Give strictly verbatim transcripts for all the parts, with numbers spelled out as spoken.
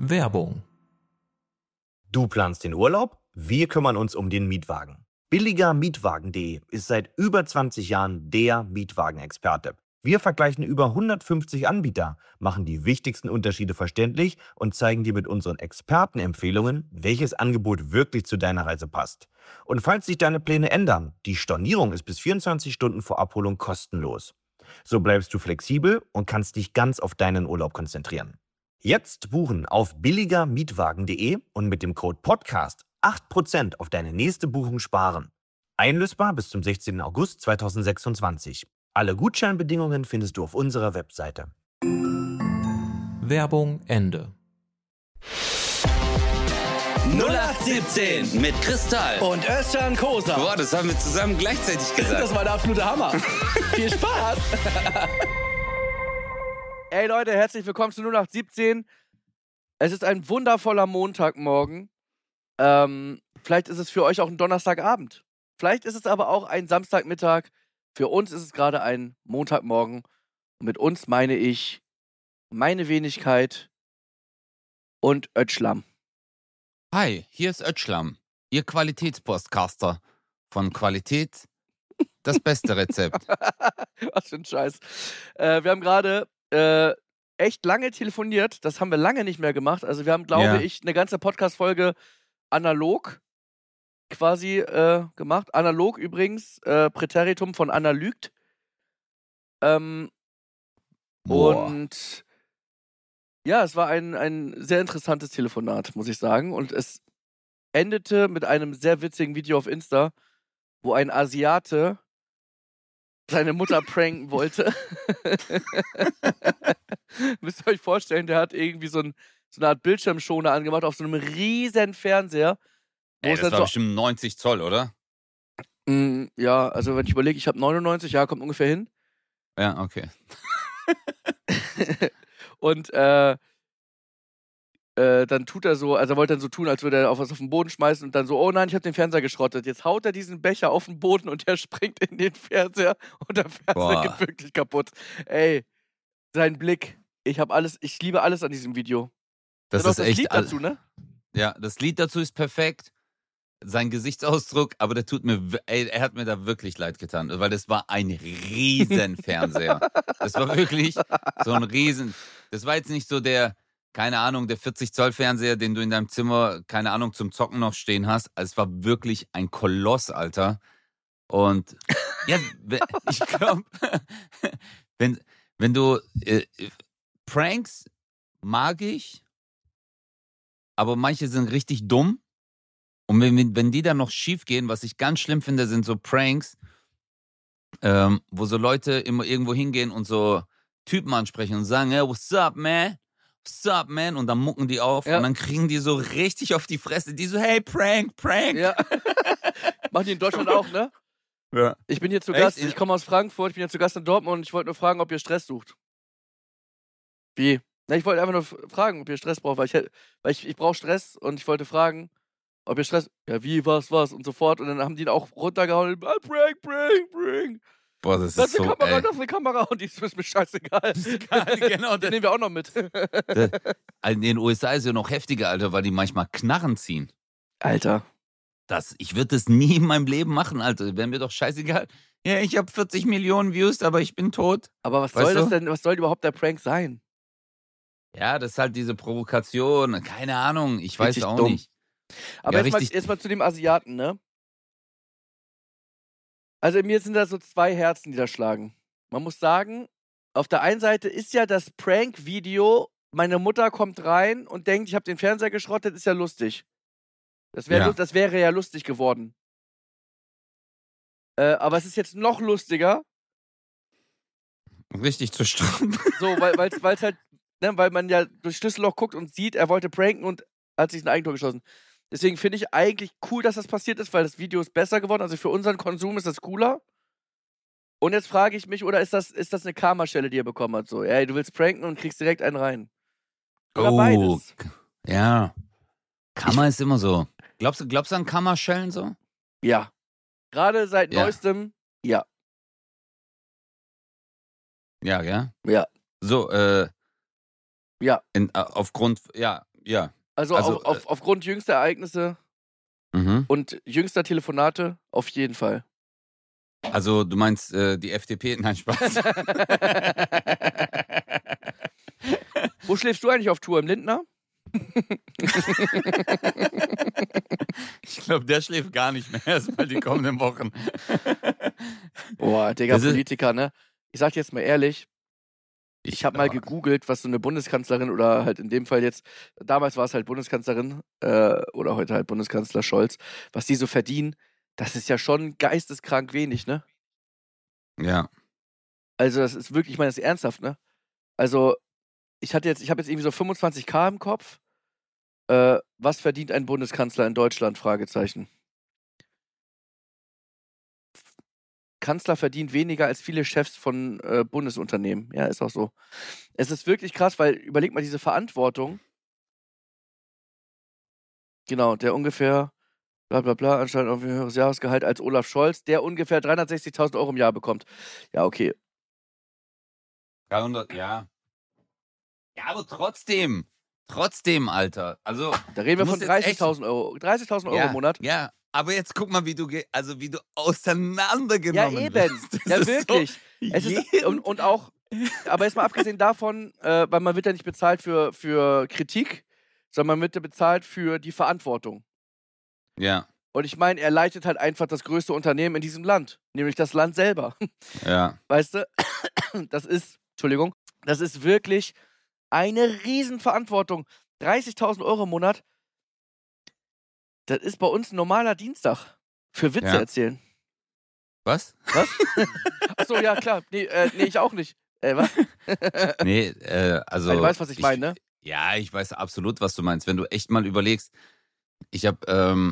Werbung. Du planst den Urlaub? Wir kümmern uns um den Mietwagen. billiger mietwagen punkt de ist seit über zwanzig Jahren der Mietwagenexperte. Wir vergleichen über hundertfünfzig Anbieter, machen die wichtigsten Unterschiede verständlich und zeigen dir mit unseren Expertenempfehlungen, welches Angebot wirklich zu deiner Reise passt. Und falls sich deine Pläne ändern, die Stornierung ist bis vierundzwanzig Stunden vor Abholung kostenlos. So bleibst du flexibel und kannst dich ganz auf deinen Urlaub konzentrieren. Jetzt buchen auf billiger mietwagen punkt de und mit dem Code Podcast acht Prozent auf deine nächste Buchung sparen. Einlösbar bis zum sechzehnten August zweitausendsechsundzwanzig. Alle Gutscheinbedingungen findest du auf unserer Webseite. Werbung Ende. null acht siebzehn mit Kristall und Özcan Kosa. Boah, das haben wir zusammen gleichzeitig gesagt. Das war der absolute Hammer. Viel Spaß. Ey Leute, herzlich willkommen zu null acht siebzehn. Es ist ein wundervoller Montagmorgen. Ähm, vielleicht ist es für euch auch ein Donnerstagabend. Vielleicht ist es aber auch ein Samstagmittag. Für uns ist es gerade ein Montagmorgen. Und mit uns meine ich meine Wenigkeit und Özcan. Hi, hier ist Özcan, Ihr Qualitätspostcaster. Von Qualität das beste Rezept. Was für ein Scheiß. Äh, wir haben gerade äh, echt lange telefoniert. Das haben wir lange nicht mehr gemacht. Also wir haben, glaube Ja. ich, eine ganze Podcast-Folge analog quasi äh, gemacht. Analog übrigens, äh, Präteritum von Anna lügt. Ähm, Boah. und ja, es war ein, ein sehr interessantes Telefonat, muss ich sagen. Und es endete mit einem sehr witzigen Video auf Insta, wo ein Asiate seine Mutter pranken wollte. Müsst ihr euch vorstellen, der hat irgendwie so, ein, so eine Art Bildschirmschoner angemacht auf so einem riesen Fernseher. Wo Ey, es das dann war so, bestimmt neunzig Zoll, oder? Mm, ja, also wenn ich überlege, ich habe neunundneunzig, ja, kommt ungefähr hin. Ja, okay. Und äh, äh, dann tut er so, also er wollte dann so tun, als würde er auf was auf den Boden schmeißen und dann so, oh nein, ich habe den Fernseher geschrottet. Jetzt haut er diesen Becher auf den Boden und der springt in den Fernseher und der Fernseher Boah. geht wirklich kaputt. Ey, sein Blick, ich habe alles, ich liebe alles an diesem Video. Das Dann ist auch echt. Lied all- dazu, ne? Ja, das Lied dazu ist perfekt. Sein Gesichtsausdruck, aber der tut mir, w- ey, er hat mir da wirklich leid getan, weil das war ein riesen Fernseher. Das war wirklich so ein riesen, das war jetzt nicht so der, keine Ahnung, der vierzig Zoll Fernseher, den du in deinem Zimmer, keine Ahnung, zum Zocken noch stehen hast. Also es war wirklich ein Koloss, Alter. Und ja, we- ich glaube, wenn, wenn du, äh, Pranks mag ich, aber manche sind richtig dumm. Und wenn, wenn die dann noch schief gehen, was ich ganz schlimm finde, sind so Pranks, ähm, wo so Leute immer irgendwo hingehen und so Typen ansprechen und sagen, hey, what's up, man? What's up, man? Und dann mucken die auf Ja. und dann kriegen die so richtig auf die Fresse. Die so, hey, Prank, Prank. Ja. Machen die in Deutschland auch, ne? Ja. Ich bin hier zu Echt? Gast, ich komme aus Frankfurt, ich bin hier zu Gast in Dortmund und ich wollte nur fragen, ob ihr Stress sucht. Wie? Na, ich wollte einfach nur f- fragen, ob ihr Stress braucht, weil ich, hätt- weil ich, ich brauche Stress und ich wollte fragen, ob ihr Stress, ja wie, was, was und so fort und dann haben die ihn auch runtergehauen, ah, prank, prank, prank. Boah, das Das ist ist eine so, Kamera, ey. das ist eine Kamera und die ist mir scheißegal. Genau, Den nehmen wir auch noch mit. Das- In den U S A ist ja noch heftiger, Alter, weil die manchmal Knarren ziehen. Alter. Das, ich würde das nie in meinem Leben machen, Alter. Wäre mir doch scheißegal. Ja, ich habe vierzig Millionen Views, aber ich bin tot. Aber was Weißt soll das du? denn, was soll überhaupt der Prank sein? Ja, das ist halt diese Provokation. Keine Ahnung, ich weiß Richtig auch dumm. nicht. Aber Ja, jetzt, mal, richtig- jetzt mal zu dem Asiaten, ne? Also in mir sind da so zwei Herzen, die da schlagen. Man muss sagen, auf der einen Seite ist ja das Prank-Video, meine Mutter kommt rein und denkt, ich habe den Fernseher geschrottet, ist ja lustig. Das, wär, Ja. lu- das wäre ja lustig geworden. Äh, aber es ist jetzt noch lustiger, Richtig zu stramm. so, weil es halt, ne, weil man ja durch Schlüsselloch guckt und sieht, er wollte pranken und hat sich ein Eigentor geschossen. Deswegen finde ich eigentlich cool, dass das passiert ist, weil das Video ist besser geworden. Also für unseren Konsum ist das cooler. Und jetzt frage ich mich, oder ist das, ist das eine Karma-Stelle, die er bekommen hat? So, ey, du willst pranken und kriegst direkt einen rein. Oder Oh, beides. ja. Kammer ist immer so. Glaubst du, glaubst du an Kammerschellen so? Ja. Gerade seit Ja. neuestem, ja. Ja, gell? Ja. So, äh. Ja. In, äh, aufgrund, ja, Ja. Also, Also, auf, auf, aufgrund jüngster Ereignisse Mhm. und jüngster Telefonate auf jeden Fall. Also, du meinst äh, die F D P? Nein, Spaß. Wo schläfst du eigentlich auf Tour? Im Lindner? Ich glaube, der schläft gar nicht mehr erstmal die kommenden Wochen. Boah, Digga, Das ist- Politiker, ne? Ich sag dir jetzt mal ehrlich, ich habe mal aber- gegoogelt, was so eine Bundeskanzlerin oder halt in dem Fall jetzt, damals war es halt Bundeskanzlerin äh, oder heute halt Bundeskanzler Scholz, was die so verdienen, das ist ja schon geisteskrank wenig, ne? Ja. Also das ist wirklich, ich meine das ist ernsthaft, ne? Also ich hatte jetzt, ich habe jetzt irgendwie so fünfundzwanzigtausend im Kopf. Äh, was verdient ein Bundeskanzler in Deutschland? Fragezeichen. Kanzler verdient weniger als viele Chefs von äh, Bundesunternehmen. Ja, ist auch so. Es ist wirklich krass, weil überleg mal diese Verantwortung. Genau, der ungefähr bla bla bla, anscheinend auf ein höheres Jahresgehalt als Olaf Scholz, der ungefähr dreihundertsechzigtausend Euro im Jahr bekommt. Ja, okay. dreihundert, ja. Ja, aber trotzdem. Trotzdem, Alter. Also, Da reden wir Du von musst jetzt echt- dreißigtausend Euro. dreißigtausend Euro ja, im Monat. Ja, aber jetzt guck mal, wie du, ge- also wie du auseinandergenommen Ja, eben. wirst. Das Ja, ist wirklich. So, Es ist, jeden- und, und auch, aber jetzt mal abgesehen davon, äh, weil man wird ja nicht bezahlt für, für Kritik, sondern man wird ja bezahlt für die Verantwortung. Ja, Und ich meine, er leitet halt einfach das größte Unternehmen in diesem Land, nämlich das Land selber. ja. Weißt du, das ist, Entschuldigung, das ist wirklich eine Riesenverantwortung. dreißigtausend Euro im Monat, das ist bei uns ein normaler Dienstag für Witze Ja. erzählen. Was? Was? Achso, ja, klar. Nee, äh, nee, ich auch nicht. Äh, was? Nee, äh, also. Du weißt, was ich meine, ne? Ja, ich weiß absolut, was du meinst. Wenn du echt mal überlegst, ich habe ähm,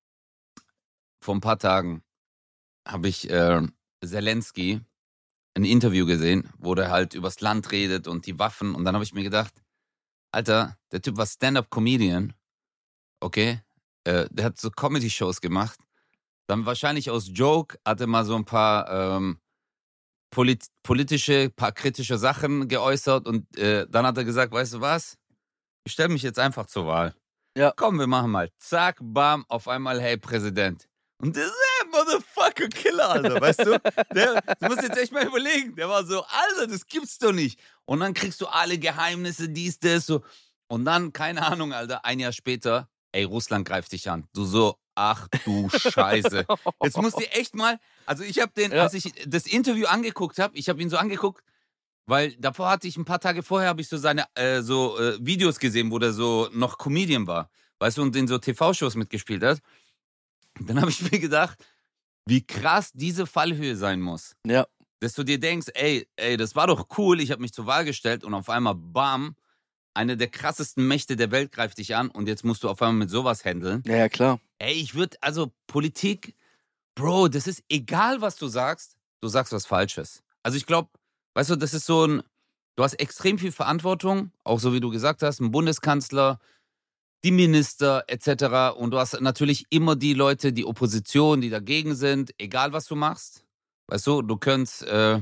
vor ein paar Tagen habe ich äh, Zelensky ein Interview gesehen, wo der halt übers Land redet und die Waffen. Und dann habe ich mir gedacht, Alter, der Typ war Stand-up-Comedian, okay? Äh, der hat so Comedy-Shows gemacht. Dann wahrscheinlich aus Joke hat er mal so ein paar ähm, polit politische, paar kritische Sachen geäußert und äh, dann hat er gesagt, weißt du was? Ich stelle mich jetzt einfach zur Wahl. Ja. Komm, wir machen mal. Zack, bam, auf einmal, hey, Präsident. Und der ist ein Motherfucker Killer, Alter, weißt du? Der, du musst jetzt echt mal überlegen. Der war so, Alter, das gibt's doch nicht. Und dann kriegst du alle Geheimnisse, dies, das, so. Und dann, keine Ahnung, Alter, ein Jahr später, ey, Russland greift dich an. Du so, ach du Scheiße. Jetzt musst du echt mal, also ich habe den, Ja. als ich das Interview angeguckt habe, ich habe ihn so angeguckt, weil davor hatte ich ein paar Tage vorher, habe ich so seine äh, so äh, Videos gesehen, wo der so noch Comedian war, weißt du, und in so T V-Shows mitgespielt hat. Und dann habe ich mir gedacht, wie krass diese Fallhöhe sein muss. Ja. Dass du dir denkst, ey, ey, das war doch cool, ich habe mich zur Wahl gestellt und auf einmal, bam, eine der krassesten Mächte der Welt greift dich an und jetzt musst du auf einmal mit sowas handeln. Ja, ja, klar. Ey, ich würde, also Politik, Bro, das ist egal, was du sagst, du sagst was Falsches. Also ich glaube, weißt du, das ist so ein, du hast extrem viel Verantwortung, auch so wie du gesagt hast, ein Bundeskanzler, die Minister et cetera. Und du hast natürlich immer die Leute, die Opposition, die dagegen sind, egal was du machst. Weißt du, du könntest, äh,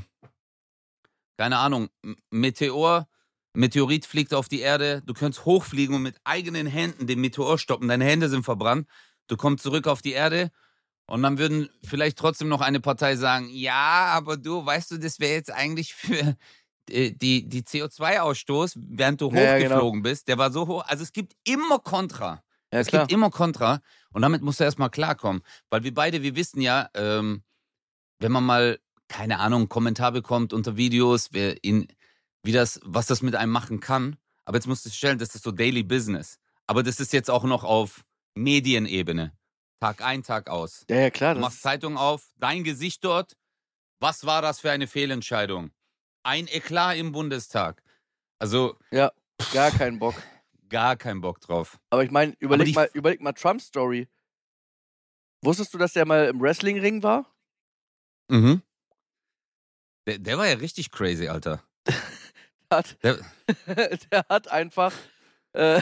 keine Ahnung, M- Meteor, Meteorit fliegt auf die Erde, du könntest hochfliegen und mit eigenen Händen den Meteor stoppen, deine Hände sind verbrannt, du kommst zurück auf die Erde und dann würden vielleicht trotzdem noch eine Partei sagen, ja, aber du, weißt du, das wäre jetzt eigentlich für die, die, die C O zwei Ausstoß, während du Ja, ja, hochgeflogen bist, der war so hoch, also es gibt immer Kontra. Ja, es klar. gibt immer Kontra und damit musst du erstmal klarkommen, weil wir beide, wir wissen ja, ähm, wenn man mal, keine Ahnung, einen Kommentar bekommt unter Videos, wer in, wie das, was das mit einem machen kann. Aber jetzt musst du stellen, das ist so Daily Business. Aber das ist jetzt auch noch auf Medienebene. Tag ein, Tag aus. Ja, ja, klar. Du Das machst Zeitung auf, dein Gesicht dort. Was war das für eine Fehlentscheidung? Ein Eklat im Bundestag. Also ja, gar keinen Bock. gar kein Bock drauf. Aber ich meine, überleg die- mal, überleg mal Trumps Story. Wusstest du, dass der mal im Wrestling-Ring war? Mhm. Der, der war ja richtig crazy, Alter. Hat, Der, der hat einfach. Äh,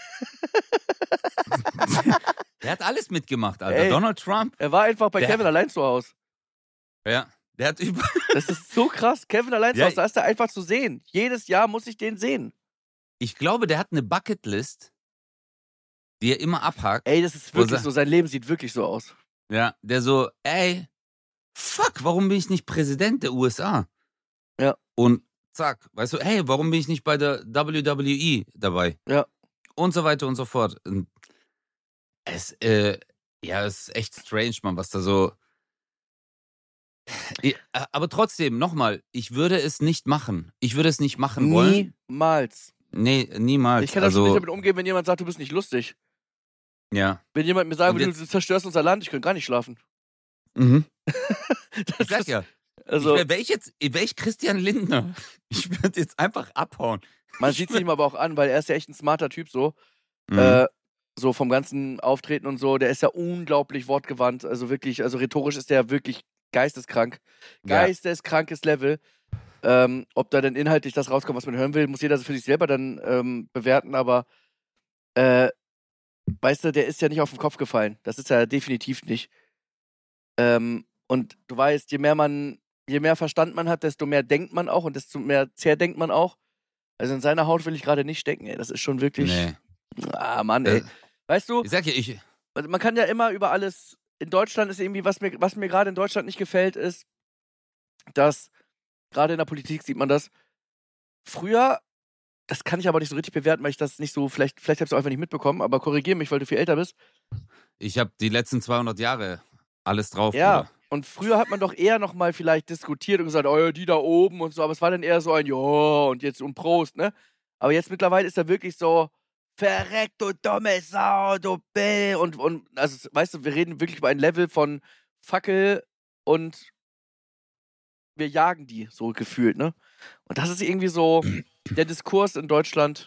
der hat alles mitgemacht, Alter. Ey. Donald Trump. er war einfach bei Der- Kevin allein zu Hause. Ja. Der hat über. Das ist so krass. Kevin allein zu Ja. Hause, da ist er einfach zu sehen. Jedes Jahr muss ich den sehen. Ich glaube, der hat eine Bucketlist, die er immer abhakt. Ey, das ist Wo wirklich sa- so. Sein Leben sieht wirklich so aus. Ja, der so, ey, fuck, warum bin ich nicht Präsident der U S A? Ja. Und zack, weißt du, hey, warum bin ich nicht bei der W W E dabei? Ja. Und so weiter und so fort. Und es, äh, ja, es ist echt strange, man, was da so. Ja, aber trotzdem, nochmal, ich würde es nicht machen. Ich würde es nicht machen wollen. Niemals. Nee, niemals. Ich kann das also, nicht damit umgehen, wenn jemand sagt, du bist nicht lustig. ja. Wenn jemand mir sagen Und würde, jetzt- du zerstörst unser Land, ich könnte gar nicht schlafen. Mhm. Das Ich sag ist- ja, Also, wäre ich jetzt, wäre ich Christian Lindner, ich würde jetzt einfach abhauen. man sieht es ihm aber auch an, weil er ist ja echt ein smarter Typ so. Mhm. Äh, so vom ganzen Auftreten und so, der ist ja unglaublich wortgewandt. Also wirklich, also rhetorisch ist der wirklich geisteskrank. Ja. Geisteskrankes Level. Ähm, ob da denn inhaltlich das rauskommt, was man hören will, muss jeder für sich selber dann ähm, bewerten, aber äh, weißt du, der ist ja nicht auf den Kopf gefallen. Das ist er definitiv nicht. Ähm, und du weißt, je mehr man, je mehr Verstand man hat, desto mehr denkt man auch und desto mehr zerdenkt man auch. Also in seiner Haut will ich gerade nicht stecken, ey. Das ist schon wirklich. Nee. Ah, Mann, ey. Äh, Weißt du, Ich sag ja, ich. also man kann ja immer über alles. In Deutschland ist irgendwie, was mir, was mir gerade in Deutschland nicht gefällt, ist, dass, gerade in der Politik sieht man das, früher, das kann ich aber nicht so richtig bewerten, weil ich das nicht so, vielleicht, vielleicht hast du einfach nicht mitbekommen, aber korrigier mich, weil du viel älter bist. Ich habe die letzten zweihundert Jahre alles drauf. Ja, Bruder. und früher hat man doch eher nochmal vielleicht diskutiert und gesagt, oh ja, die da oben und so, aber es war dann eher so ein, ja, und jetzt und Prost, ne? Aber jetzt mittlerweile ist er wirklich so, verreckt, du dumme Sau, du Bill. Und, und also, weißt du, wir reden wirklich über ein Level von Fackel und wir jagen die, so gefühlt, ne? Und das ist irgendwie so, der Diskurs in Deutschland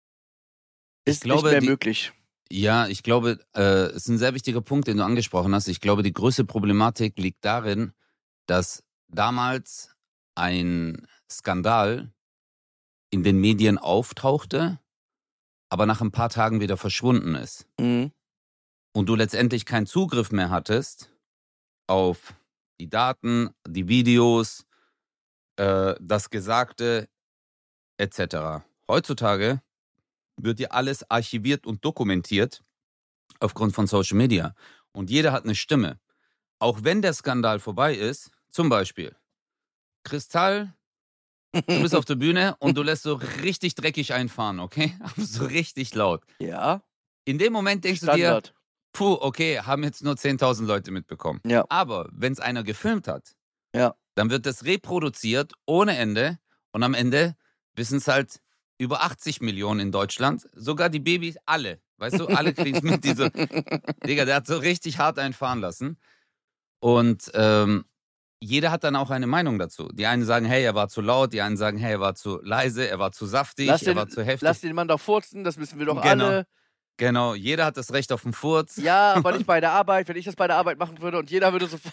ist glaube, nicht mehr die- möglich. Ja, ich glaube, äh, es ist ein sehr wichtiger Punkt, den du angesprochen hast. Ich glaube, die größte Problematik liegt darin, dass damals ein Skandal in den Medien auftauchte, aber nach ein paar Tagen wieder verschwunden ist. Mhm. Und du letztendlich keinen Zugriff mehr hattest auf die Daten, die Videos, äh, das Gesagte et cetera. Heutzutage wird dir alles archiviert und dokumentiert aufgrund von Social Media. Und jeder hat eine Stimme. Auch wenn der Skandal vorbei ist, zum Beispiel, Kristall, du bist auf der Bühne und du lässt so richtig dreckig einfahren, okay? So richtig laut. Ja, In dem Moment denkst du dir, Standard. puh, okay, haben jetzt nur zehntausend Leute mitbekommen. Ja. Aber wenn es einer gefilmt hat, Ja. dann wird das reproduziert ohne Ende und am Ende wissen es halt über achtzig Millionen in Deutschland, sogar die Babys, alle. Weißt du, alle kriegen es mit, diese, Digga, der hat so richtig hart einfahren lassen. Und ähm, jeder hat dann auch eine Meinung dazu. Die einen sagen, hey, er war zu laut, die anderen sagen, hey, er war zu leise, er war zu saftig, Lass er den, war zu heftig. lass den Mann doch furzen, das wissen wir doch Genau. alle. Genau, jeder hat das Recht auf den Furz. Ja, aber nicht bei der Arbeit. Wenn ich das bei der Arbeit machen würde und jeder würde so.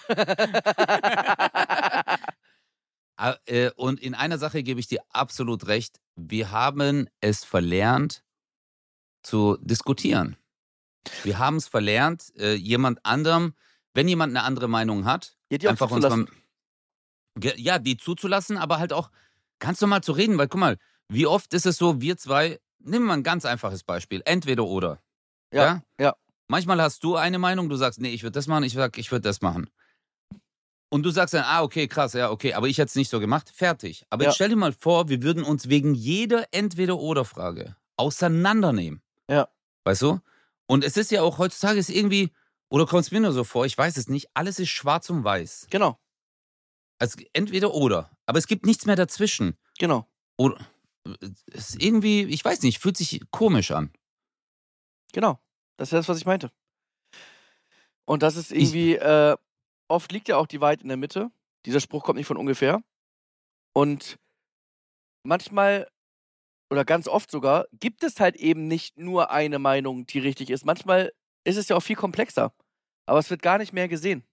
Ah, äh, Und in einer Sache gebe ich dir absolut recht. Wir haben es verlernt zu diskutieren. Wir haben es verlernt, äh, jemand anderem, wenn jemand eine andere Meinung hat, Ja, die auch einfach zuzulassen. unserem, Ge- ja, die zuzulassen, aber halt auch ganz normal zu reden, weil guck mal, wie oft ist es so, wir zwei, nehmen wir ein ganz einfaches Beispiel, entweder oder. Ja, ja. Manchmal hast du eine Meinung, du sagst, nee, ich würde das machen, ich sag, ich würde das machen. Und du sagst dann, ah, okay, krass, ja, okay, aber ich hätte es nicht so gemacht, fertig. Aber Ja. jetzt stell dir mal vor, wir würden uns wegen jeder Entweder-Oder-Frage auseinandernehmen. Ja. Weißt du? Und es ist ja auch heutzutage ist irgendwie, oder kommt es mir nur so vor, ich weiß es nicht, alles ist schwarz und weiß. Genau, Also entweder oder. Aber es gibt nichts mehr dazwischen. genau. Oder es ist irgendwie, ich weiß nicht, fühlt sich komisch an. Genau. Das ist das, was ich meinte. Und das ist irgendwie, äh, oft liegt ja auch die Wahrheit in der Mitte. Dieser Spruch kommt nicht von ungefähr. Und manchmal, oder ganz oft sogar, gibt es halt eben nicht nur eine Meinung, die richtig ist. Manchmal ist es ja auch viel komplexer. Aber es wird gar nicht mehr gesehen.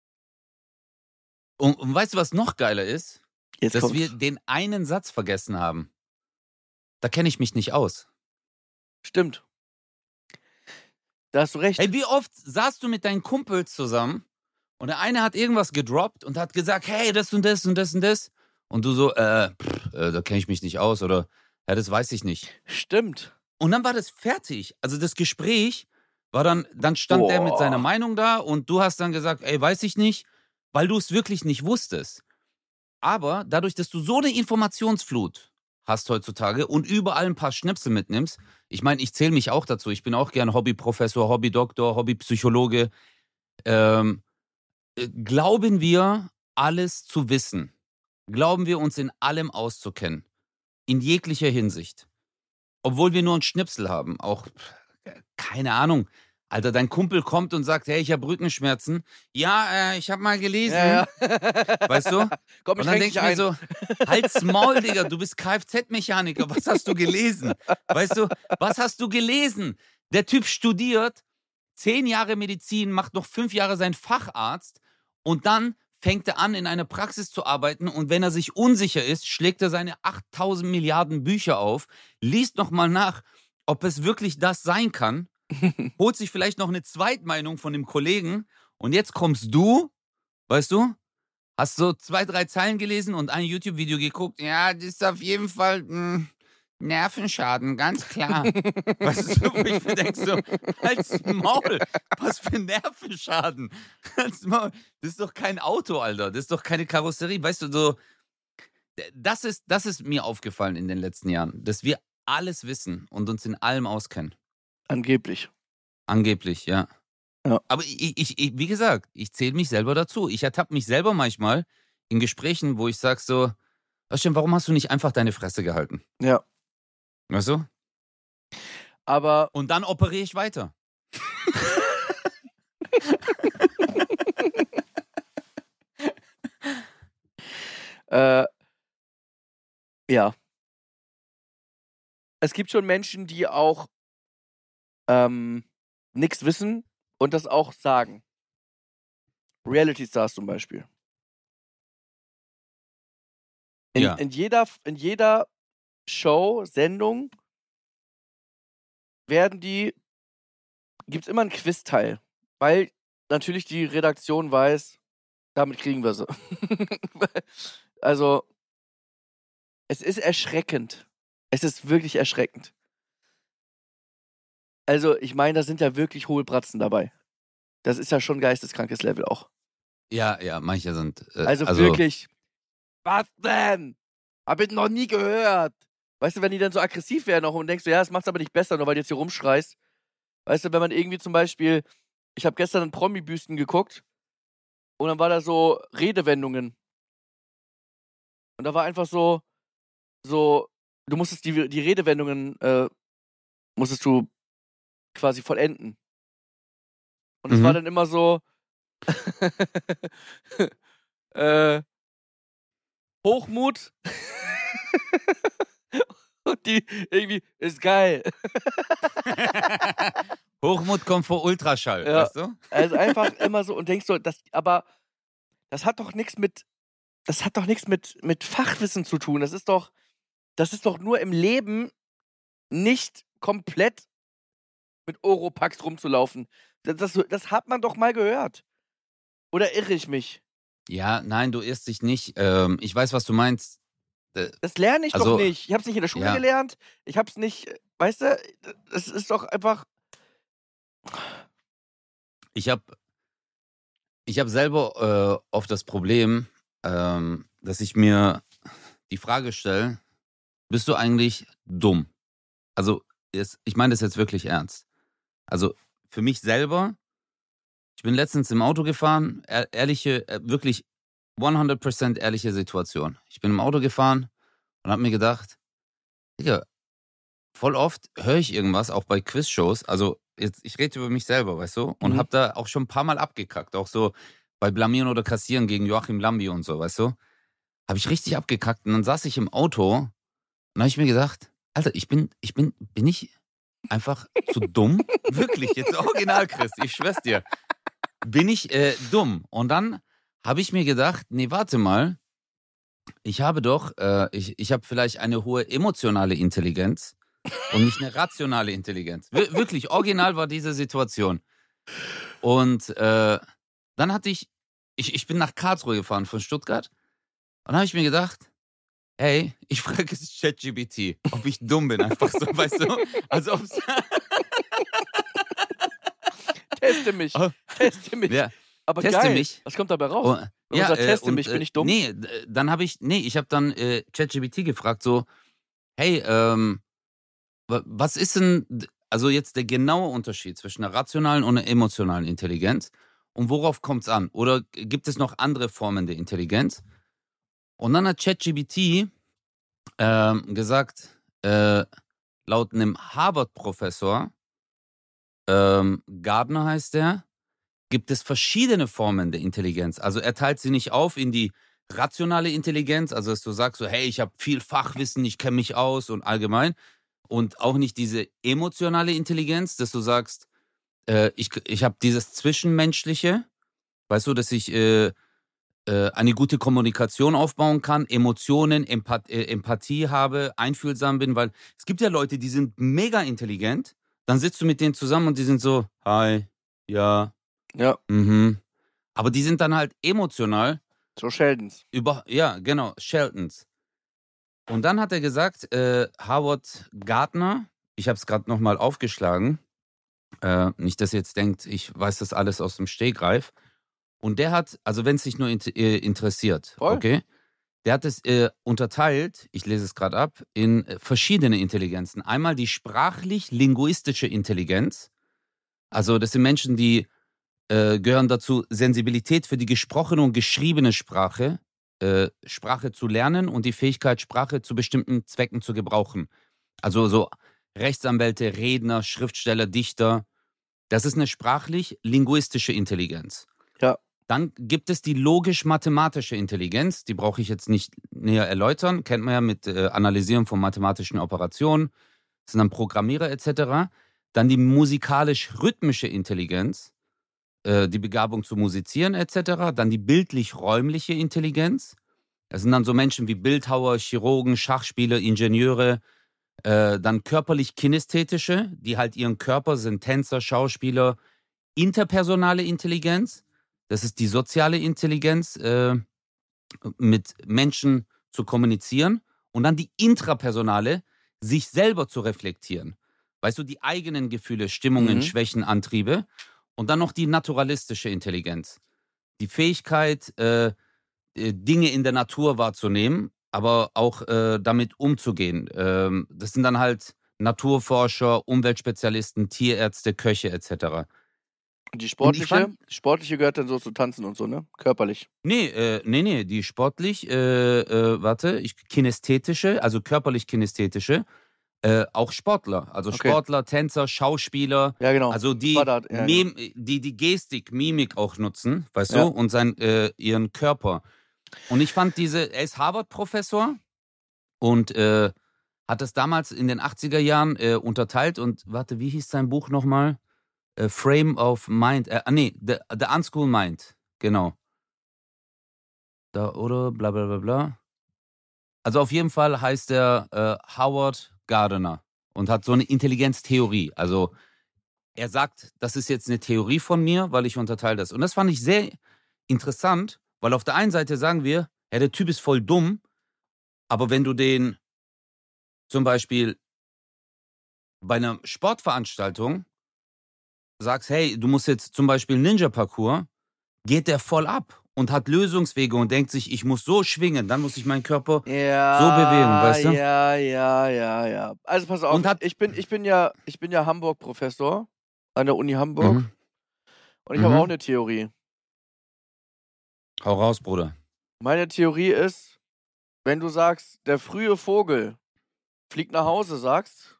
Und, und weißt du, was noch geiler ist? Jetzt Dass kommt's. wir den einen Satz vergessen haben. Da kenne ich mich nicht aus. Stimmt. Da hast du recht. Hey, wie oft saßt du mit deinen Kumpels zusammen und der eine hat irgendwas gedroppt und hat gesagt, hey, das und das und das und das. Und du so, äh, pff, äh da kenne ich mich nicht aus oder, ja, das weiß ich nicht. Stimmt. Und dann war das fertig. Also das Gespräch war dann, dann stand der mit Boah. seiner Meinung da und du hast dann gesagt, ey, weiß ich nicht, weil du es wirklich nicht wusstest. Aber dadurch, dass du so eine Informationsflut hast heutzutage und überall ein paar Schnipsel mitnimmst, ich meine, ich zähle mich auch dazu, ich bin auch gern Hobbyprofessor, Hobbydoktor, Hobbypsychologe, ähm, äh, glauben wir, alles zu wissen? Glauben wir, uns in allem auszukennen? In jeglicher Hinsicht. Obwohl wir nur einen Schnipsel haben. Auch, äh, keine Ahnung. Alter, dein Kumpel kommt und sagt, hey, ich habe Rückenschmerzen. Ja, äh, ich habe mal gelesen. Ja, ja. Weißt du? Komm, ich Und dann renk denke ich dich mir ein. so, halt's Maul, Digga, du bist Kfz-Mechaniker, was hast du gelesen? Weißt du, was hast du gelesen? Der Typ studiert, zehn Jahre Medizin, macht noch fünf Jahre seinen Facharzt und dann fängt er an, in einer Praxis zu arbeiten und wenn er sich unsicher ist, schlägt er seine achttausend Milliarden Bücher auf, liest nochmal nach, ob es wirklich das sein kann, holt sich vielleicht noch eine Zweitmeinung von dem Kollegen und jetzt kommst du, weißt du, hast so zwei, drei Zeilen gelesen und ein YouTube-Video geguckt, ja, das ist auf jeden Fall mh, Nervenschaden, ganz klar. Weißt du, wo ich mir denke so, halt's Maul, was für Nervenschaden. Halt's Maul. Das ist doch kein Auto, Alter, das ist doch keine Karosserie, weißt du, so, das ist, das ist mir aufgefallen in den letzten Jahren, dass wir alles wissen und uns in allem auskennen. Angeblich. Angeblich, ja. Ja. Aber ich, ich, ich, wie gesagt, ich zähle mich selber dazu. Ich ertappe mich selber manchmal in Gesprächen, wo ich sage so, weißt du, warum hast du nicht einfach deine Fresse gehalten? Ja. Weißt du? Aber Und dann operiere ich weiter. äh, ja. Es gibt schon Menschen, die auch ähm, nichts wissen und das auch sagen. Reality Stars zum Beispiel. In, Ja. in, jeder, in jeder Show, Sendung werden die, gibt es immer einen Quiz-Teil, weil natürlich die Redaktion weiß, damit kriegen wir sie. Also, es ist erschreckend. Es ist wirklich erschreckend. Also, ich meine, da sind ja wirklich hohe Bratzen dabei. Das ist ja schon geisteskrankes Level auch. Ja, ja, manche sind. Äh, Also, also wirklich. Was denn? Hab ich noch nie gehört. Weißt du, wenn die dann so aggressiv werden auch und denkst du, ja, das macht's aber nicht besser, nur weil du jetzt hier rumschreist. Weißt du, wenn man irgendwie zum Beispiel, ich habe gestern einen Promi-Büsten geguckt und dann war da so Redewendungen. Und da war einfach so, so, du musstest die, die Redewendungen, äh, musstest du quasi vollenden. Und es Mhm. war dann immer so, äh, Hochmut und die irgendwie, ist geil. Hochmut kommt vor Ultraschall, Ja. weißt du? Also einfach immer so und denkst so, das, aber das hat doch nichts mit, das hat doch nichts mit, mit Fachwissen zu tun. Das ist doch, das ist doch nur im Leben nicht komplett mit Oropax rumzulaufen. Das, das, das hat man doch mal gehört. Oder irre ich mich? Ja, nein, du irrst dich nicht. Ähm, ich weiß, was du meinst. Äh, Das lerne ich Also, doch nicht. Ich hab's nicht in der Schule ja. gelernt. Ich hab's nicht, weißt du, das ist doch einfach. Ich habe ich hab selber äh, oft das Problem, ähm, dass ich mir die Frage stelle, bist du eigentlich dumm? Also, jetzt, ich meine das jetzt wirklich ernst. Also, für mich selber, ich bin letztens im Auto gefahren, ehr- ehrliche, äh, wirklich hundert Prozent ehrliche Situation. Ich bin im Auto gefahren und habe mir gedacht, Digga, voll oft höre ich irgendwas, auch bei Quizshows, also jetzt, ich rede über mich selber, weißt du, und Mhm. habe da auch schon ein paar Mal abgekackt, auch so bei Blamieren oder Kassieren gegen Joachim Lambi und so, weißt du, habe ich richtig abgekackt und dann saß ich im Auto und habe ich mir gedacht, Alter, ich bin, ich bin, bin ich einfach zu dumm? Wirklich, jetzt original, Chris, ich schwör's dir. Bin ich äh, dumm? Und dann habe ich mir gedacht, nee, warte mal, ich habe doch, äh, ich, ich habe vielleicht eine hohe emotionale Intelligenz und nicht eine rationale Intelligenz. Wir, wirklich, original war diese Situation. Und äh, dann hatte ich, ich, ich bin nach Karlsruhe gefahren von Stuttgart und dann habe ich mir gedacht, hey, ich frage jetzt ChatGPT, ob ich dumm bin, einfach so, weißt du? Also ob's Teste mich. Oh. Teste mich. Ja. Aber Teste geil. mich. Was kommt dabei raus? Oh, Wenn ja, man sagt, äh, teste und, mich, bin äh, ich dumm? Nee, d- dann habe ich, nee, ich habe dann äh, ChatGPT gefragt, so, hey, ähm, wa- was ist denn, d- also jetzt der genaue Unterschied zwischen einer rationalen und einer emotionalen Intelligenz und worauf kommt es an? Oder g- gibt es noch andere Formen der Intelligenz? Und dann hat ChatGPT ähm, gesagt, äh, laut einem Harvard-Professor, ähm, Gardner heißt der, gibt es verschiedene Formen der Intelligenz. Also er teilt sie nicht auf in die rationale Intelligenz, also dass du sagst so, hey, ich habe viel Fachwissen, ich kenne mich aus und allgemein. Und auch nicht diese emotionale Intelligenz, dass du sagst, äh, ich, ich habe dieses Zwischenmenschliche, weißt du, dass ich äh, äh, eine gute Kommunikation aufbauen kann, Emotionen, Empath äh, Empathie habe, einfühlsam bin, weil es gibt ja Leute, die sind mega intelligent, dann sitzt du mit denen zusammen und die sind so, hi, ja, Ja, mhm. Aber die sind dann halt emotional so Sheldons. über, ja, genau, Sheltons. Und dann hat er gesagt, äh, Howard Gardner, ich habe es gerade nochmal aufgeschlagen, äh, nicht, dass ihr jetzt denkt, ich weiß das alles aus dem Stegreif. Und der hat, also wenn es dich nur int äh, interessiert, Voll. okay, der hat es äh, unterteilt, ich lese es gerade ab, in äh, verschiedene Intelligenzen. Einmal die sprachlich-linguistische Intelligenz, also das sind Menschen, die äh, gehören dazu, Sensibilität für die gesprochene und geschriebene Sprache, äh, Sprache zu lernen und die Fähigkeit, Sprache zu bestimmten Zwecken zu gebrauchen. Also so Rechtsanwälte, Redner, Schriftsteller, Dichter. Das ist eine sprachlich-linguistische Intelligenz. Ja. Dann gibt es die logisch-mathematische Intelligenz. Die brauche ich jetzt nicht näher erläutern. Kennt man ja mit äh, Analysieren von mathematischen Operationen. Das sind dann Programmierer et cetera. Dann die musikalisch-rhythmische Intelligenz. äh, Die Begabung zu musizieren et cetera. Dann die bildlich-räumliche Intelligenz. Das sind dann so Menschen wie Bildhauer, Chirurgen, Schachspieler, Ingenieure. Äh, dann körperlich-kinästhetische, die halt ihren Körper sind, Tänzer, Schauspieler. Interpersonale Intelligenz, das ist die soziale Intelligenz, äh, mit Menschen zu kommunizieren. Und dann die intrapersonale, sich selber zu reflektieren. Weißt du, die eigenen Gefühle, Stimmungen, Mhm. Schwächen, Antriebe. Und dann noch die naturalistische Intelligenz. Die Fähigkeit, äh, äh, Dinge in der Natur wahrzunehmen, aber auch äh, damit umzugehen. Ähm, das sind dann halt Naturforscher, Umweltspezialisten, Tierärzte, Köche et cetera. Und die Und ich sportliche? fand, Sportliche gehört dann so zu tanzen und so, ne? Körperlich. nee, äh, nee, nee, die sportlich, äh, äh, warte, ich, kinästhetische, also körperlich-kinästhetische, äh, auch Sportler, also Okay. Sportler, Tänzer, Schauspieler, Ja, genau. also Das war die, da. Ja, genau. Mem die die Gestik, Mimik auch nutzen, weißt Ja. du, und sein, äh, ihren Körper. Und ich fand diese, er ist Harvard-Professor und äh, hat das damals in den achtziger Jahren äh, unterteilt und, warte, wie hieß sein Buch nochmal? Äh, Frame of Mind, äh, ah, nee, The, The Unschool Mind, genau. Da, oder, bla bla bla bla. Also auf jeden Fall heißt er äh, Howard Gardner und hat so eine Intelligenztheorie. Also er sagt, das ist jetzt eine Theorie von mir, weil ich unterteile das. Und das fand ich sehr interessant, weil auf der einen Seite sagen wir, ja, der Typ ist voll dumm, aber wenn du den zum Beispiel bei einer Sportveranstaltung sagst, hey, du musst jetzt zum Beispiel Ninja-Parcours, geht der voll ab und hat Lösungswege und denkt sich, ich muss so schwingen, dann muss ich meinen Körper Ja, so bewegen, weißt du? ja, ja, ja, ja. Also pass auf, Und hat- ich bin, ich bin ja, ich bin ja Hamburg-Professor an der Uni Hamburg Mhm. und ich habe Mhm. auch eine Theorie. Hau raus, Bruder. Meine Theorie ist, wenn du sagst, der frühe Vogel fliegt nach Hause, sagst,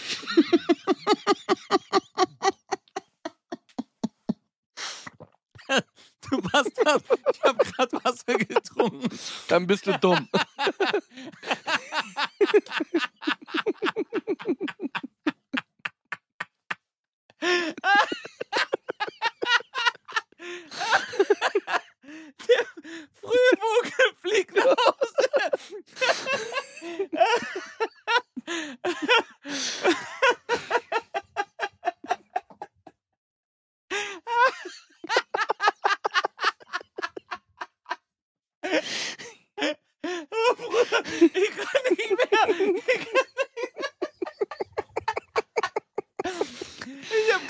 Du Bastard, ich hab grad Wasser getrunken. dann bist du dumm. Der frühe Vogel fliegt nach Hause. Vogel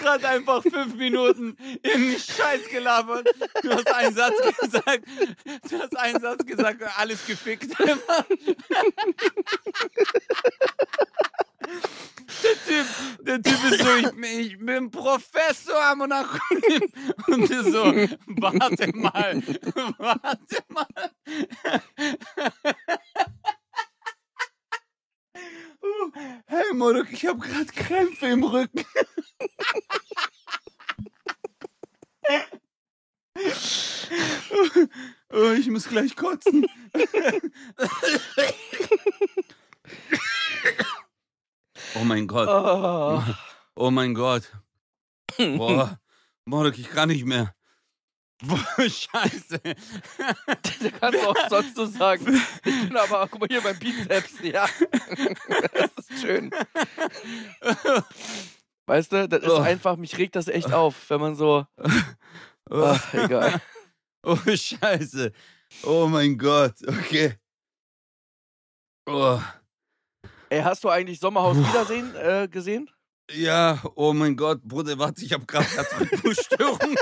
gerade einfach fünf Minuten irgendeinen Scheiß gelabert. Du hast einen Satz gesagt. Du hast einen Satz gesagt und alles gefickt. Der Typ, der Typ ist so, ich, ich bin Professor am Monacholim. Und ist so, warte mal, warte mal. Hey Morok, ich habe gerade Krämpfe im Rücken. Oh, ich muss gleich kotzen. Oh mein Gott. Oh. Oh mein Gott. Boah, Morok, ich kann nicht mehr. Boah, scheiße. Da kannst du auch sonst so sagen. Ich bin aber, guck mal hier beim Bizeps, ja. Das ist schön. Weißt du, das ist Oh. einfach, mich regt das echt auf, wenn man so, Oh, ach, egal. oh scheiße. Oh mein Gott, okay. Oh. Ey, hast du eigentlich Sommerhaus Wiedersehen äh, gesehen? Ja, oh mein Gott, Bruder, warte, ich habe gerade Herzrhythmusstörungen.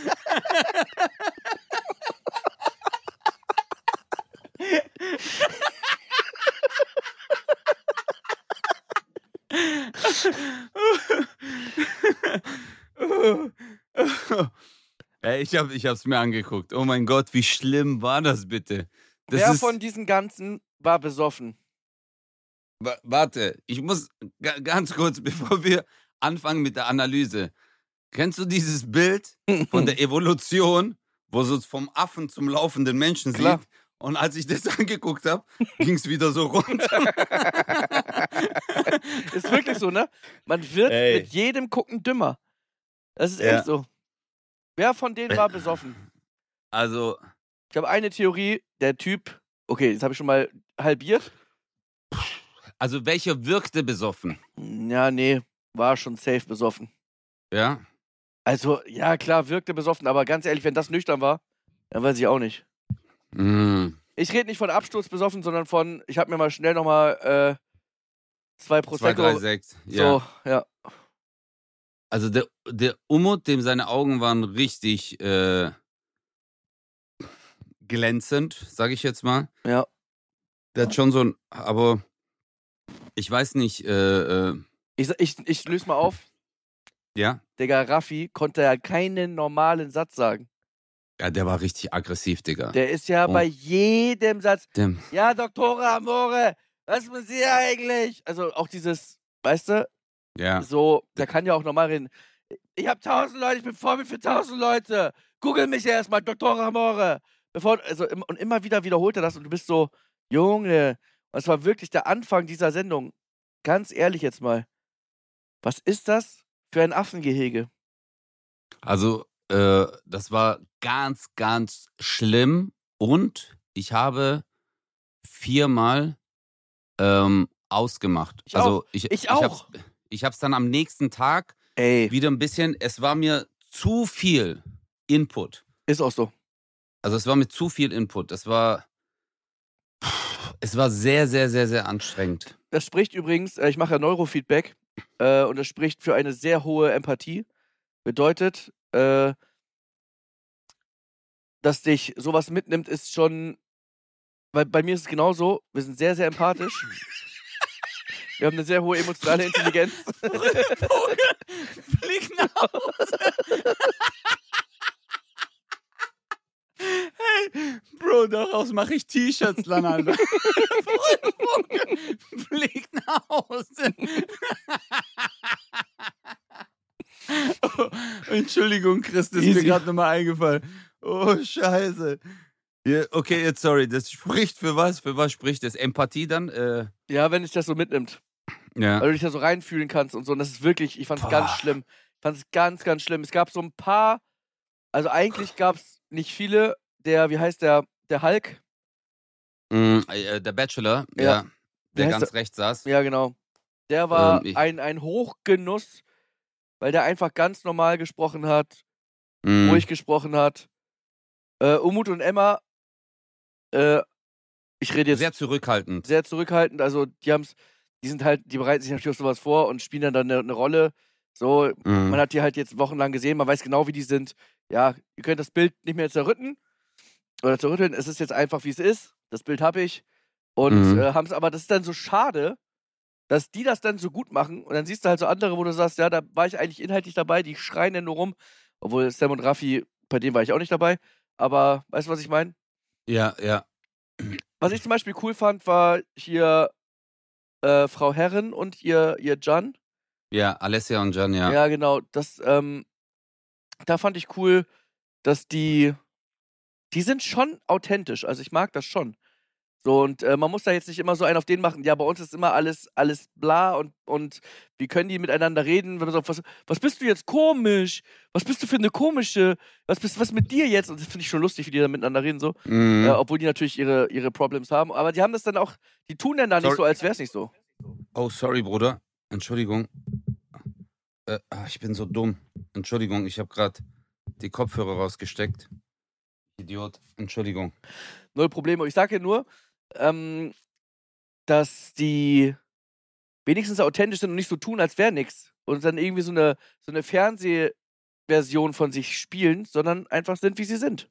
Ey, ich habe ich hab's mir angeguckt. Oh mein Gott, wie schlimm war das bitte? Das Wer ist, von diesen ganzen war besoffen? wa- warte, ich muss ga- ganz kurz, bevor wir anfangen mit der Analyse. Kennst du dieses Bild von der Evolution, wo so vom Affen zum laufenden Menschen Klar. sieht? Und als ich das angeguckt habe, ging es wieder so runter. Ist wirklich so, ne? Man wird Ey. mit jedem Gucken dümmer. Das ist Ja. echt so. Wer von denen war besoffen? Also, Ich habe eine Theorie, der Typ, okay, jetzt habe ich schon mal halbiert. also welcher wirkte besoffen? Ja, nee, war schon safe besoffen. Ja? Also, ja, klar, wirkte besoffen, aber ganz ehrlich, wenn das nüchtern war, dann weiß ich auch nicht. Mm. Ich rede nicht von Absturz besoffen, sondern von, ich habe mir mal schnell nochmal äh, zwei Zwei, Prosecco. drei, sechs. Ja. So, ja. Also der, der Umut, dem seine Augen waren richtig äh, glänzend, sage ich jetzt mal. Ja. Der hat schon so ein, aber ich weiß nicht, äh, äh, Ich, ich, ich löse mal auf. ja? Digga, Raffi konnte ja keinen normalen Satz sagen. Ja, der war richtig aggressiv, Digga. Der ist ja Oh. bei jedem Satz, Der, ja, Doktore Amore, was muss sie eigentlich? Also auch dieses, weißt du, ja. so, der kann ja auch normal reden. Ich hab tausend Leute, ich bin Vorbild für tausend Leute. Google mich erstmal, Doktore Amore. Bevor, also, im- und immer wieder wiederholt er das und du bist so, Junge. Und es war wirklich der Anfang dieser Sendung. Ganz ehrlich jetzt mal. Was ist das für ein Affengehege? Also, äh, das war ganz, ganz schlimm und ich habe viermal ähm, ausgemacht. Ich also auch. ich, Ich ich auch. hab's, ich hab's dann am nächsten Tag Ey, wieder ein bisschen, es war mir zu viel Input. ist auch so. Also es war mir zu viel Input. Es war, es war sehr, sehr, sehr, sehr anstrengend. Das spricht übrigens, äh, ich mache ja Neurofeedback, äh, und das spricht für eine sehr hohe Empathie. Bedeutet, äh, dass dich sowas mitnimmt, ist schon, weil bei mir ist es genauso, wir sind sehr, sehr empathisch. Wir haben eine sehr hohe emotionale Intelligenz. Flieg nach Hause. Hey, Bro, daraus mache ich T-Shirts dann, Alter. Flieg nach Hause. Oh, Entschuldigung, Chris, das ist mir Easy. gerade nochmal eingefallen. Oh, scheiße. Ja, okay, jetzt sorry, das spricht für was? Für was spricht das? Empathie dann? Äh, Ja, wenn dich das so mitnimmt. ja. Weil du dich da so reinfühlen kannst und so. Und das ist wirklich, ich fand es Boah. ganz schlimm. Ich fand es ganz, ganz schlimm. Es gab so ein paar, also eigentlich gab es nicht viele. Der, wie heißt der, der Hulk? Mm, äh, der Bachelor, Ja. ja, Wie der heißt ganz rechts saß. Ja, genau. Der war Ähm, ich- ein, ein Hochgenuss, weil der einfach ganz normal gesprochen hat, Mm, ruhig gesprochen hat. Äh, Umut und Emma, äh, ich rede jetzt sehr sehr, zurückhaltend. zurückhaltend, also die haben's, die sind halt, die bereiten sich natürlich auf sowas vor und spielen dann, dann eine, eine Rolle. So, Mhm. man hat die halt jetzt wochenlang gesehen, man weiß genau, wie die sind. Ja, ihr könnt das Bild nicht mehr zerrütten oder zerrütteln. Es ist jetzt einfach, wie es ist. Das Bild habe ich. Und Mhm. äh, haben es, aber das ist dann so schade, dass die das dann so gut machen. Und dann siehst du halt so andere, wo du sagst, ja, da war ich eigentlich inhaltlich dabei, die schreien dann nur rum. Obwohl Sam und Raffi, bei denen war ich auch nicht dabei. Aber weißt du, was ich meine? Ja, ja. Was ich zum Beispiel cool fand, war hier äh, Frau Herren und ihr, ihr Jan. Ja, Alessia und Jan, ja. Ja, genau. Das, ähm, da fand ich cool, dass die, die sind schon authentisch. Also ich mag das schon. So, und äh, man muss da jetzt nicht immer so einen auf den machen. Ja, bei uns ist immer alles, alles bla und, und wie können die miteinander reden? Wenn man sagt, was, was bist du jetzt komisch? Was bist du für eine komische? Was bist was mit dir jetzt? Und das finde ich schon lustig, wie die da miteinander reden, so. Mhm. Äh, obwohl die natürlich ihre, ihre Problems haben. Aber die haben das dann auch, die tun dann da nicht Sorry. so, als wäre es nicht so. Oh, sorry, Bruder. Entschuldigung. Äh, ah, ich bin so dumm. Entschuldigung, ich habe gerade die Kopfhörer rausgesteckt. Idiot. Entschuldigung. Null Probleme. Ich sage ja nur, ähm, dass die wenigstens authentisch sind und nicht so tun, als wäre nichts. Und dann irgendwie so eine, so eine Fernsehversion von sich spielen, sondern einfach sind, wie sie sind.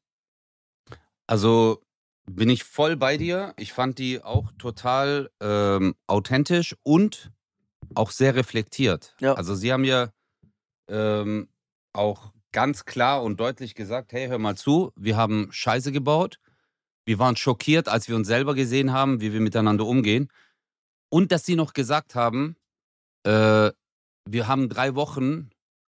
Also bin ich voll bei dir. Ich fand die auch total ähm, authentisch und auch sehr reflektiert. Ja. Also sie haben ja ähm, auch ganz klar und deutlich gesagt, hey, hör mal zu, wir haben Scheiße gebaut. Wir waren schockiert, als wir uns selber gesehen haben, wie wir miteinander umgehen. Und dass sie noch gesagt haben, äh, wir haben drei Wochen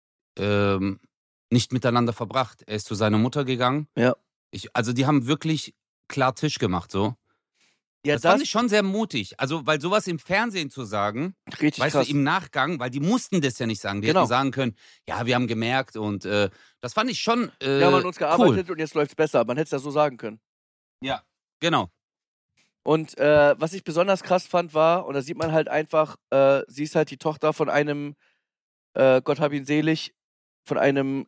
ähm, nicht miteinander verbracht. Er ist zu seiner Mutter gegangen. Ja. Ich, also die haben wirklich klar Tisch gemacht, so. Ja, Das, fand ich schon sehr mutig. Also, weil sowas im Fernsehen zu sagen, richtig weißt krass. du, im Nachgang, weil die mussten das ja nicht sagen. Die Genau. hätten sagen können, ja, wir haben gemerkt und äh, das fand ich schon äh, Wir haben an uns gearbeitet cool. und jetzt läuft's besser. Man hätte es ja so sagen können. Ja, genau. Und äh, was ich besonders krass fand war, und da sieht man halt einfach, äh, sie ist halt die Tochter von einem, äh, Gott hab ihn selig, von einem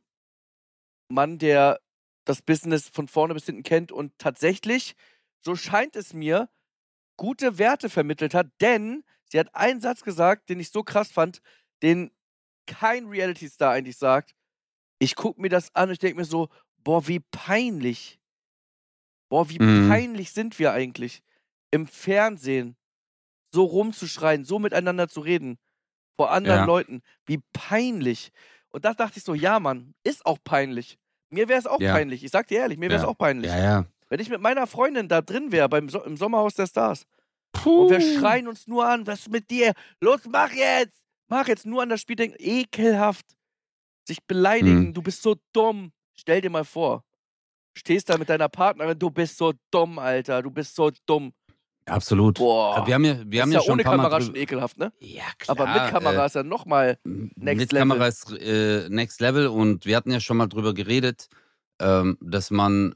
Mann, der das Business von vorne bis hinten kennt und tatsächlich, so scheint es mir, gute Werte vermittelt hat, denn sie hat einen Satz gesagt, den ich so krass fand, den kein Reality-Star eigentlich sagt. Ich guck mir das an und ich denke mir so, boah, wie peinlich. Boah, wie Mhm. peinlich sind wir eigentlich, im Fernsehen so rumzuschreien, so miteinander zu reden, vor anderen Ja. Leuten. Wie peinlich. Und da dachte ich so, ja, Mann, ist auch peinlich. Mir wäre es auch Ja. peinlich. Ich sag dir ehrlich, mir wäre es Ja. auch peinlich. Ja, ja. Wenn ich mit meiner Freundin da drin wäre, beim so im Sommerhaus der Stars, und wir schreien uns nur an, was ist mit dir? Los, mach jetzt! Mach jetzt nur an das Spiel denken. Ekelhaft. Sich beleidigen, Mhm. du bist so dumm. Stell dir mal vor. Stehst da mit deiner Partnerin, du bist so dumm, Alter. Du bist so dumm. Absolut. Boah. Wir haben ja, wir Das haben ist ja ja schon ohne ein paar Mal Kamera drüber- schon ekelhaft, ne? Ja, klar. Aber mit Kamera äh, ist ja nochmal Mit Next Level. Kamera ist äh, Next Level und wir hatten ja schon mal drüber geredet, ähm, dass man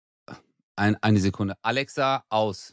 ein, eine Sekunde. Alexa, aus.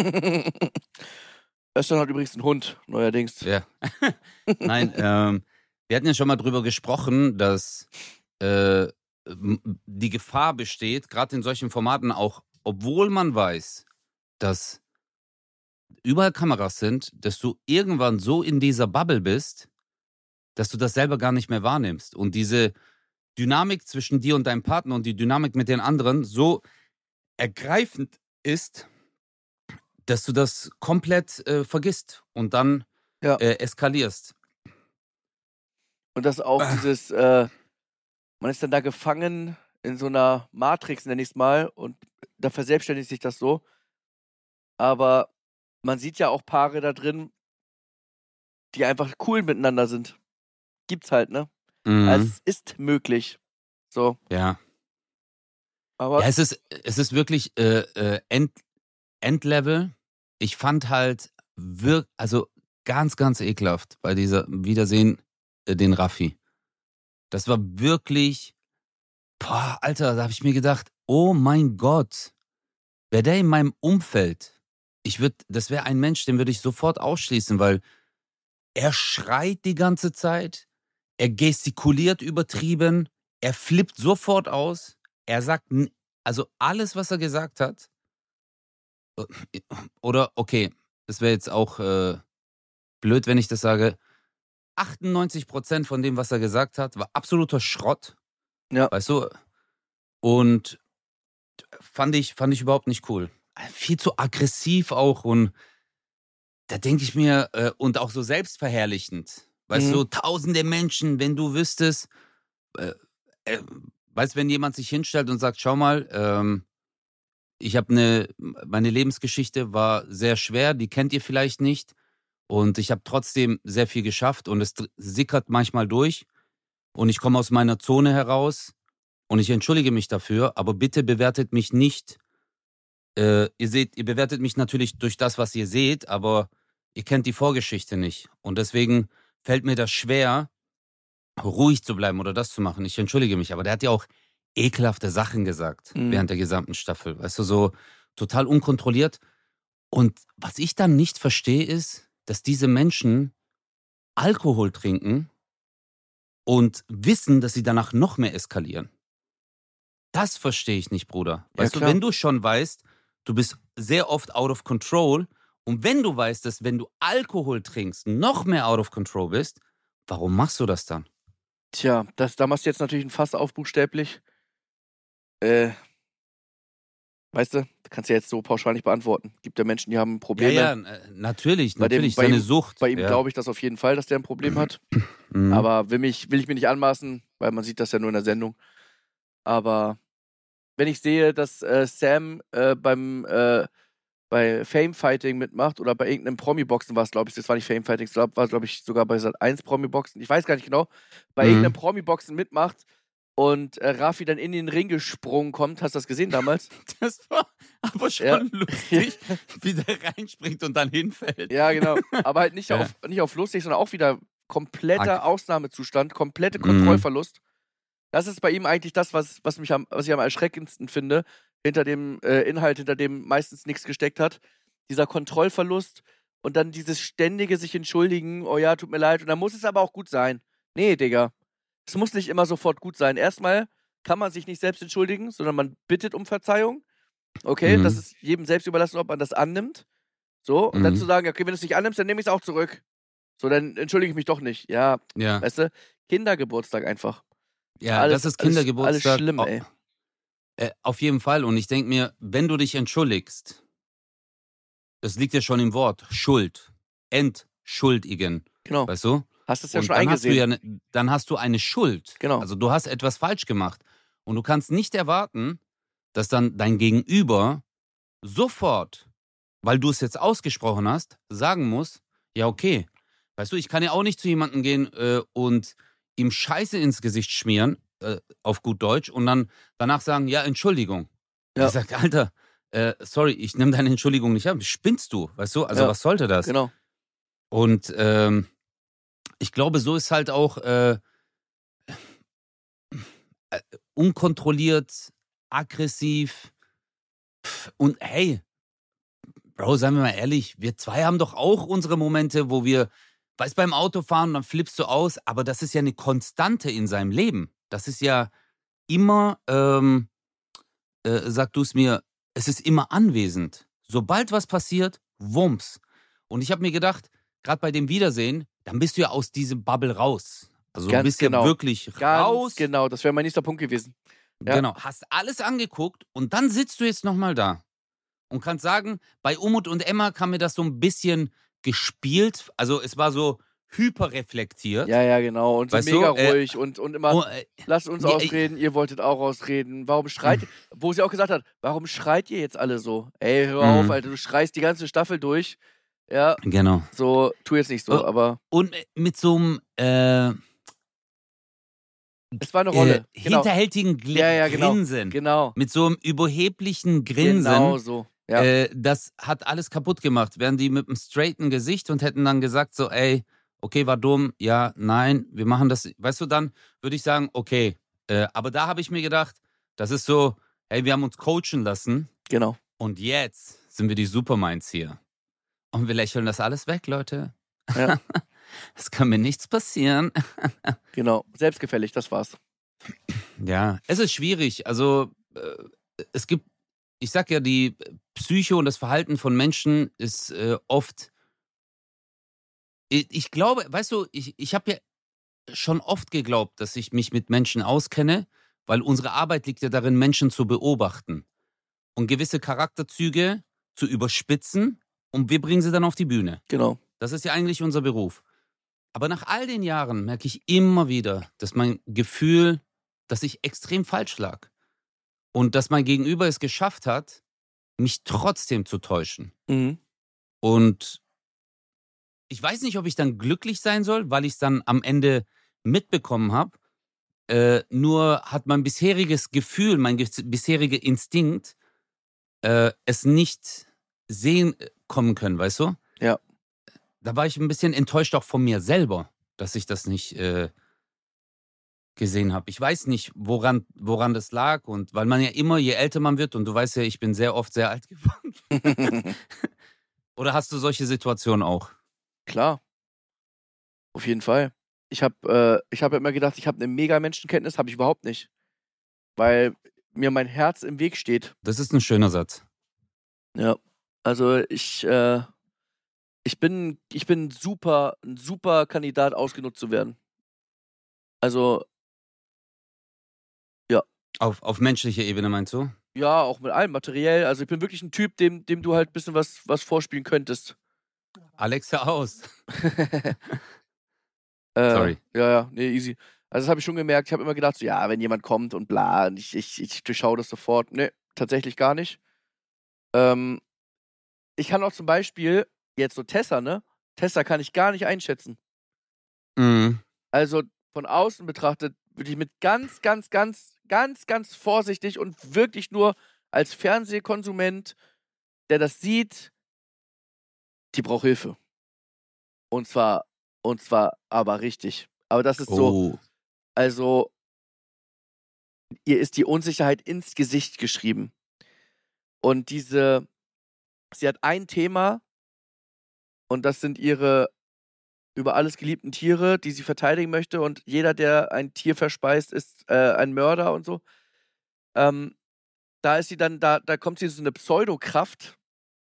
Östern hat übrigens einen Hund, neuerdings. Ja. Nein, ähm, wir hatten ja schon mal drüber gesprochen, dass äh, m- die Gefahr besteht, gerade in solchen Formaten auch, obwohl man weiß, dass überall Kameras sind, dass du irgendwann so in dieser Bubble bist, dass du das selber gar nicht mehr wahrnimmst. Und diese Dynamik zwischen dir und deinem Partner und die Dynamik mit den anderen so ergreifend ist, dass du das komplett äh, vergisst und dann Ja. äh, eskalierst. Und das auch Ah. dieses, äh, man ist dann da gefangen in so einer Matrix, nenne ich es mal, und da verselbstständigt sich das so. Aber man sieht ja auch Paare da drin, die einfach cool miteinander sind. Gibt's halt, ne? Mhm. Also es ist möglich. So, ja. aber Ja, es ist, es ist wirklich äh, äh, End, Endlevel. Ich fand halt wirk also ganz, ganz ekelhaft bei dieser Wiedersehen äh, den Raffi. Das war wirklich, boah, Alter, da habe ich mir gedacht, oh mein Gott, wäre der in meinem Umfeld, ich würde, das wäre ein Mensch, den würde ich sofort ausschließen, weil er schreit die ganze Zeit, er gestikuliert übertrieben, er flippt sofort aus, er sagt, n- also alles, was er gesagt hat, äh, oder okay, das wäre jetzt auch äh, blöd, wenn ich das sage, achtundneunzig Prozent von dem, was er gesagt hat, war absoluter Schrott. Ja. Weißt du? Und fand ich, fand ich überhaupt nicht cool. Viel zu aggressiv auch und da denke ich mir, äh, und auch so selbstverherrlichend. Weißt Mhm. du, tausende Menschen, wenn du wüsstest, äh, äh, weißt, wenn jemand sich hinstellt und sagt, schau mal, ähm, ich habe eine, meine Lebensgeschichte war sehr schwer, die kennt ihr vielleicht nicht und ich habe trotzdem sehr viel geschafft und es dr- sickert manchmal durch und ich komme aus meiner Zone heraus und ich entschuldige mich dafür, aber bitte bewertet mich nicht. Äh, ihr seht, ihr bewertet mich natürlich durch das, was ihr seht, aber ihr kennt die Vorgeschichte nicht. Und deswegen fällt mir das schwer, ruhig zu bleiben oder das zu machen. Ich entschuldige mich, aber der hat ja auch ekelhafte Sachen gesagt Mhm. während der gesamten Staffel. Weißt du, so total unkontrolliert. Und was ich dann nicht verstehe, ist, dass diese Menschen Alkohol trinken und wissen, dass sie danach noch mehr eskalieren. Das verstehe ich nicht, Bruder. Ja, Weißt du, klar. wenn du schon weißt, du bist sehr oft out of control und wenn du weißt, dass wenn du Alkohol trinkst, noch mehr out of control bist, warum machst du das dann? Tja, das, da machst du jetzt natürlich ein Fass auf, buchstäblich. Äh, weißt du, kannst du ja jetzt so pauschal nicht beantworten. Gibt ja Menschen, die haben Probleme. Ja, ja, äh, natürlich, Bei dem- natürlich, bei seine ihm- Sucht. Bei ihm ja. glaube ich das auf jeden Fall, dass der ein Problem hat. Mhm. Aber will, mich, will ich mir nicht anmaßen, weil man sieht das ja nur in der Sendung. Aber wenn ich sehe, dass äh, Sam äh, beim äh, bei Fame Fighting mitmacht oder bei irgendeinem Promi-Boxen war es, glaube ich, das war nicht Fame Fighting, das war, glaube ich, sogar bei Sat eins Promi-Boxen, ich weiß gar nicht genau, bei Mhm. irgendeinem Promi-Boxen mitmacht und äh, Rafi dann in den Ring gesprungen kommt. Hast du das gesehen damals? Das war aber schon Ja. lustig, wie der reinspringt und dann hinfällt. Ja, genau. Aber halt nicht, Ja. auf, nicht auf lustig, sondern auch wieder kompletter Ag- Ausnahmezustand, komplette Mhm. Kontrollverlust. Das ist bei ihm eigentlich das, was, was, mich am, was ich am erschreckendsten finde, hinter dem äh, Inhalt, hinter dem meistens nichts gesteckt hat. Dieser Kontrollverlust und dann dieses ständige sich entschuldigen, oh ja, tut mir leid, und dann muss es aber auch gut sein. Nee, Digga. Es muss nicht immer sofort gut sein. Erstmal kann man sich nicht selbst entschuldigen, sondern man bittet um Verzeihung. Okay, Mhm. das ist jedem selbst überlassen, ob man das annimmt. So, und dann Mhm. zu sagen, okay, wenn du es nicht annimmst, dann nehme ich es auch zurück. So, dann entschuldige ich mich doch nicht. Ja, Ja, weißt du, Kindergeburtstag einfach. ja alles- das ist alles- Kindergeburtstag. alles schlimm, Au- ey. Äh, auf jeden Fall. Und ich denke mir, wenn du dich entschuldigst, das liegt ja schon im Wort, Schuld, entschuldigen, Genau. weißt du? Hast es ja Und schon dann hast, du eingesehen. ja ne, dann hast du eine Schuld. Genau. Also du hast etwas falsch gemacht. Und du kannst nicht erwarten, dass dann dein Gegenüber sofort, weil du es jetzt ausgesprochen hast, sagen muss, ja okay, weißt du, ich kann ja auch nicht zu jemandem gehen äh, und ihm Scheiße ins Gesicht schmieren, äh, auf gut Deutsch, und dann danach sagen, ja, Entschuldigung. Ja. Ich sag, Alter, äh, sorry, ich nehme deine Entschuldigung nicht ab. Spinnst du, weißt du? Also Ja. was sollte das? Genau. Und ähm, ich glaube, so ist halt auch äh, äh, unkontrolliert, aggressiv und hey, Bro, seien wir mal ehrlich, wir zwei haben doch auch unsere Momente, wo wir, weißt, beim Autofahren und dann flippst du aus, aber das ist ja eine Konstante in seinem Leben. Das ist ja immer, ähm, äh, sag du es mir, es ist immer anwesend. Sobald was passiert, wumms. Und ich habe mir gedacht, gerade bei dem Wiedersehen, dann bist du ja aus diesem Bubble raus. Also du Ganz bist genau. ja wirklich Ganz raus. genau, das wäre mein nächster Punkt gewesen. Ja. Genau, hast alles angeguckt und dann sitzt du jetzt nochmal da und kannst sagen, bei Umut und Emma kam mir das so ein bisschen gespielt, also es war so hyperreflektiert. Ja, ja, genau. Und so Weißt du, mega äh, ruhig und, und immer, Oh, äh, lasst uns ja, ich- ausreden, ihr wolltet auch ausreden. Warum schreit ihr? Wo sie auch gesagt hat, warum schreit ihr jetzt alle so? Ey, hör Mhm. auf, Alter, du schreist die ganze Staffel durch. Ja, genau. so, tu jetzt nicht so, Oh. aber Und mit so einem äh, es war eine Rolle. äh, genau. hinterhältigen Gl Ja, ja, genau. Grinsen, Genau. mit so einem überheblichen Grinsen, Genau so. Ja. äh, das hat alles kaputt gemacht. Wären die mit einem straighten Gesicht und hätten dann gesagt so, ey, okay, war dumm, ja, nein, wir machen das, weißt du, dann würde ich sagen, okay. Äh, aber da habe ich mir gedacht, das ist so, hey, wir haben uns coachen lassen Genau. und jetzt sind wir die Superminds hier. Und wir lächeln das alles weg, Leute. Ja. Es kann mir nichts passieren. Genau. Selbstgefällig, das war's. Ja, es ist schwierig. Also äh, es gibt, ich sag ja, die Psyche und das Verhalten von Menschen ist äh, oft Ich, ich glaube, weißt du, ich, ich habe ja schon oft geglaubt, dass ich mich mit Menschen auskenne, weil unsere Arbeit liegt ja darin, Menschen zu beobachten und gewisse Charakterzüge zu überspitzen und wir bringen sie dann auf die Bühne. Genau. Das ist ja eigentlich unser Beruf. Aber nach all den Jahren merke ich immer wieder, dass mein Gefühl, dass ich extrem falsch lag. Und dass mein Gegenüber es geschafft hat, mich trotzdem zu täuschen. Mhm. Und ich weiß nicht, ob ich dann glücklich sein soll, weil ich es dann am Ende mitbekommen habe. Äh, nur hat mein bisheriges Gefühl, mein ge- bisheriger Instinkt äh, es nicht sehen äh, kommen können, weißt du? Ja. Da war ich ein bisschen enttäuscht auch von mir selber, dass ich das nicht äh, gesehen habe. Ich weiß nicht, woran, woran das lag. Und weil man ja immer, je älter man wird, und du weißt ja, ich bin sehr oft sehr alt geworden. Oder hast du solche Situationen auch? Klar. Auf jeden Fall. Ich habe äh, ich hab ja immer gedacht, ich habe eine mega Menschenkenntnis, habe ich überhaupt nicht. Weil mir mein Herz im Weg steht. Das ist ein schöner Satz. Ja. Also ich, äh, ich bin, ich bin super, ein super Kandidat, ausgenutzt zu werden. Also, Auf, auf menschlicher Ebene meinst du? ja, auch mit allem materiell. Also ich bin wirklich ein Typ, dem, dem du halt ein bisschen was, was vorspielen könntest. Alexa aus. äh, Sorry. Ja, ja, nee, easy. Also das habe ich schon gemerkt. Ich habe immer gedacht, so, ja, wenn jemand kommt und bla, und ich, ich, ich durchschaue das sofort. Nee, tatsächlich gar nicht. Ähm, ich kann auch zum Beispiel, jetzt so Tessa, ne? Tessa kann ich gar nicht einschätzen. Mhm. Also von außen betrachtet würde ich mit ganz, ganz, ganz, ganz, ganz vorsichtig und wirklich nur als Fernsehkonsument, der das sieht, die braucht Hilfe. Und zwar, und zwar aber richtig. Aber das ist so, Oh. also, ihr ist die Unsicherheit ins Gesicht geschrieben. Und diese, sie hat ein Thema und das sind ihre über alles geliebten Tiere, die sie verteidigen möchte und jeder, der ein Tier verspeist, ist äh, ein Mörder und so. Ähm, da ist sie dann, da, da kommt sie so eine Pseudokraft.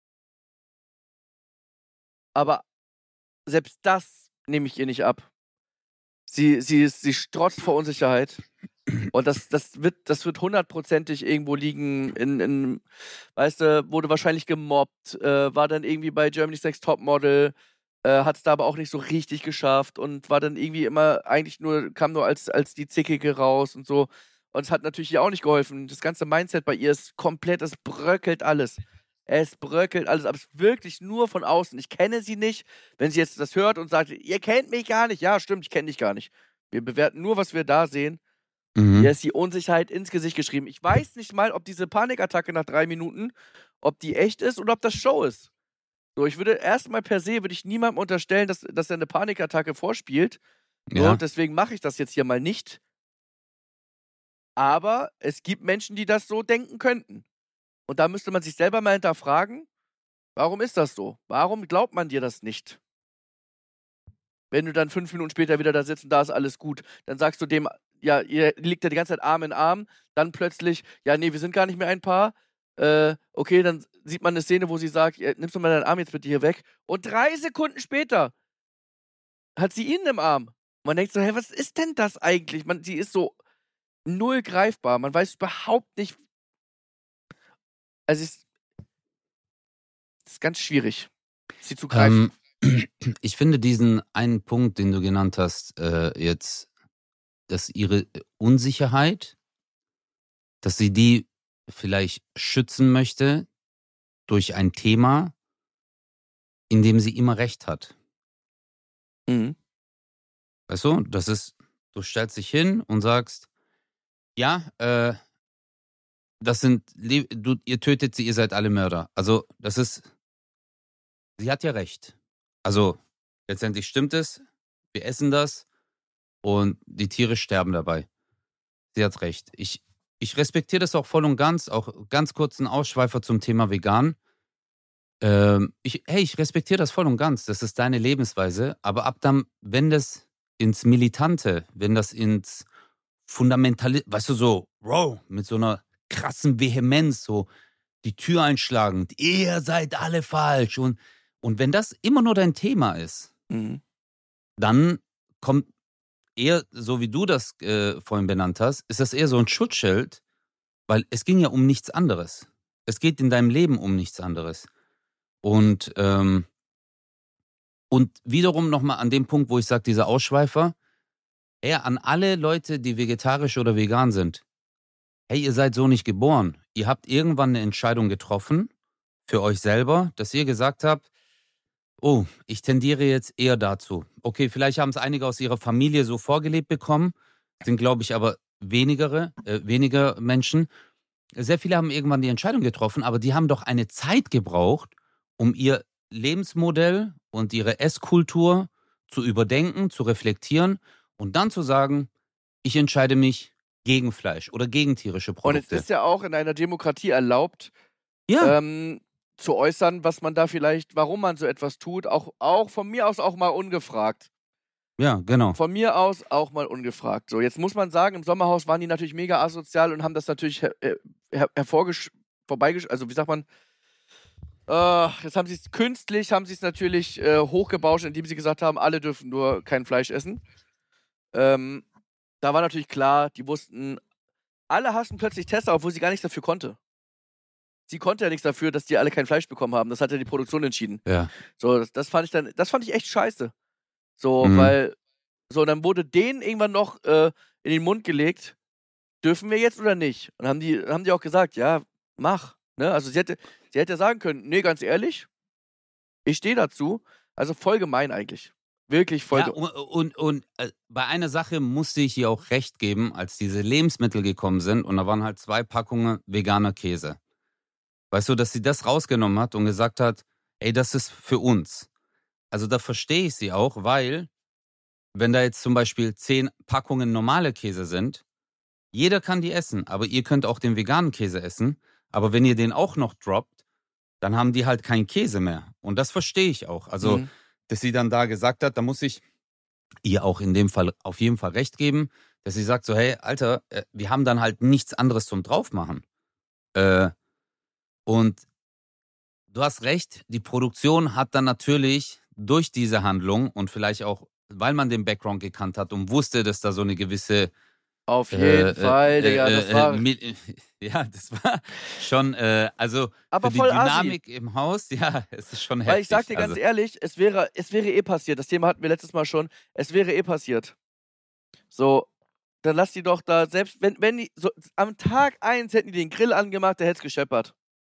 Aber selbst das nehme ich ihr nicht ab. Sie, sie, ist, sie strotzt vor Unsicherheit. Und das, das wird, das wird hundertprozentig irgendwo liegen in, in, weißt du, wurde wahrscheinlich gemobbt, äh, war dann irgendwie bei Germany's Next Topmodel, äh, hat es da aber auch nicht so richtig geschafft und war dann irgendwie immer eigentlich nur, kam nur als, als die Zickige raus und so. Und es hat natürlich ihr auch nicht geholfen. Das ganze Mindset bei ihr ist komplett, es bröckelt alles. Es bröckelt alles, aber es ist wirklich nur von außen. Ich kenne sie nicht. Wenn sie jetzt das hört und sagt, ihr kennt mich gar nicht. Ja, stimmt, ich kenne dich gar nicht. Wir bewerten nur, was wir da sehen. Mhm. Hier ist die Unsicherheit ins Gesicht geschrieben. Ich weiß nicht mal, ob diese Panikattacke nach drei Minuten, ob die echt ist oder ob das Show ist. So, ich würde erstmal per se, würde ich niemandem unterstellen, dass, dass er eine Panikattacke vorspielt. So, Ja. deswegen mache ich das jetzt hier mal nicht. Aber es gibt Menschen, die das so denken könnten. Und da müsste man sich selber mal hinterfragen, warum ist das so? Warum glaubt man dir das nicht? Wenn du dann fünf Minuten später wieder da sitzt und da ist alles gut, dann sagst du dem, ja, ihr liegt ja die ganze Zeit Arm in Arm, dann plötzlich, ja, nee, wir sind gar nicht mehr ein Paar. Äh, okay, dann sieht man eine Szene, wo sie sagt, ja, nimmst du mal deinen Arm jetzt bitte hier weg. Und drei Sekunden später hat sie ihn im Arm. Man denkt so, hey, was ist denn das eigentlich? Man, sie ist so null greifbar. Man weiß überhaupt nicht. Also es ist, es ist ganz schwierig, sie zu greifen. Ähm, ich finde diesen einen Punkt, den du genannt hast, äh, jetzt, dass ihre Unsicherheit, dass sie die vielleicht schützen möchte durch ein Thema, in dem sie immer recht hat. Mhm. Weißt du, das ist, du stellst dich hin und sagst, ja, äh, das sind, Le- du, ihr tötet sie, ihr seid alle Mörder. Also, das ist, sie hat ja recht. Also, letztendlich stimmt es, wir essen das und die Tiere sterben dabei. Sie hat recht. Ich, ich respektiere das auch voll und ganz, auch ganz kurz ein Ausschweifer zum Thema vegan. Ähm, ich, hey, ich respektiere das voll und ganz, das ist deine Lebensweise, aber ab dann, wenn das ins Militante, wenn das ins Fundamentale, weißt du, so, wow, mit so einer krassen Vehemenz, so die Tür einschlagend, ihr seid alle falsch und, und wenn das immer nur dein Thema ist, Mhm. dann kommt eher, so wie du das äh, vorhin benannt hast, ist das eher so ein Schutzschild, weil es ging ja um nichts anderes. Es geht in deinem Leben um nichts anderes. Und, ähm, und wiederum nochmal an dem Punkt, wo ich sage, dieser Ausschweifer, eher an alle Leute, die vegetarisch oder vegan sind. Hey, ihr seid so nicht geboren. Ihr habt irgendwann eine Entscheidung getroffen für euch selber, dass ihr gesagt habt, oh, ich tendiere jetzt eher dazu. Okay, vielleicht haben es einige aus ihrer Familie so vorgelebt bekommen, sind, glaube ich, aber wenigere, äh, weniger Menschen. Sehr viele haben irgendwann die Entscheidung getroffen, aber die haben doch eine Zeit gebraucht, um ihr Lebensmodell und ihre Esskultur zu überdenken, zu reflektieren und dann zu sagen, ich entscheide mich gegen Fleisch oder gegen tierische Produkte. Und es ist ja auch in einer Demokratie erlaubt, ja. ähm, zu äußern, was man da vielleicht, warum man so etwas tut, auch, auch von mir aus auch mal ungefragt. Ja, genau. Von mir aus auch mal ungefragt. So, jetzt muss man sagen, im Sommerhaus waren die natürlich mega asozial und haben das natürlich her her hervorgesch... vorbeigesch... Also, wie sagt man... Äh, jetzt haben sie es künstlich, haben sie es natürlich äh, hochgebauscht, indem sie gesagt haben, alle dürfen nur kein Fleisch essen. Ähm, da war natürlich klar, die wussten, alle hassen plötzlich Tessa, obwohl sie gar nichts dafür konnte. Sie konnte ja nichts dafür, dass die alle kein Fleisch bekommen haben. Das hat ja die Produktion entschieden. Ja. So, das, das fand ich dann, das fand ich echt scheiße. So, Mhm. weil, so, dann wurde denen irgendwann noch äh, in den Mund gelegt, dürfen wir jetzt oder nicht? Und haben die, haben die auch gesagt, ja, mach. Ne? Also sie hätte, sie hätte sagen können, nee, ganz ehrlich, ich stehe dazu. Also voll gemein eigentlich. Wirklich voll Ja, gemein. und, und, und äh, bei einer Sache musste ich ihr auch recht geben, als diese Lebensmittel gekommen sind und da waren halt zwei Packungen veganer Käse. Weißt du, dass sie das rausgenommen hat und gesagt hat, ey, das ist für uns. Also da verstehe ich sie auch, weil wenn da jetzt zum Beispiel zehn Packungen normale Käse sind, jeder kann die essen, aber ihr könnt auch den veganen Käse essen. Aber wenn ihr den auch noch droppt, dann haben die halt keinen Käse mehr. Und das verstehe ich auch. Also, Mhm. dass sie dann da gesagt hat, da muss ich ihr auch in dem Fall auf jeden Fall recht geben, dass sie sagt so, hey, Alter, äh, wir haben dann halt nichts anderes zum Draufmachen. Äh, und du hast recht, die Produktion hat dann natürlich durch diese Handlung und vielleicht auch, weil man den Background gekannt hat und wusste, dass da so eine gewisse Auf jeden äh, Fall, äh, Digga, äh, das äh, war... Mil- ja, das war schon, äh, also aber für die voll assi. Dynamik im Haus, ja, es ist schon heftig. Weil ich sag dir ganz also, ehrlich, es wäre, es wäre eh passiert. Das Thema hatten wir letztes Mal schon. Es wäre eh passiert. So, dann lass die doch da, selbst wenn, wenn die, so, am Tag eins hätten die den Grill angemacht, der hätte es gescheppert.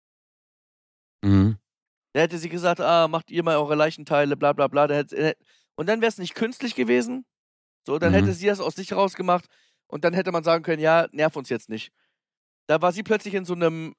mhm. Da hätte sie gesagt, ah, macht ihr mal eure Leichenteile, bla bla bla. Da hätte, und dann wäre es nicht künstlich gewesen. So, dann Mhm. hätte sie das aus sich rausgemacht und dann hätte man sagen können, ja, nerv uns jetzt nicht. Da war sie plötzlich in so einem,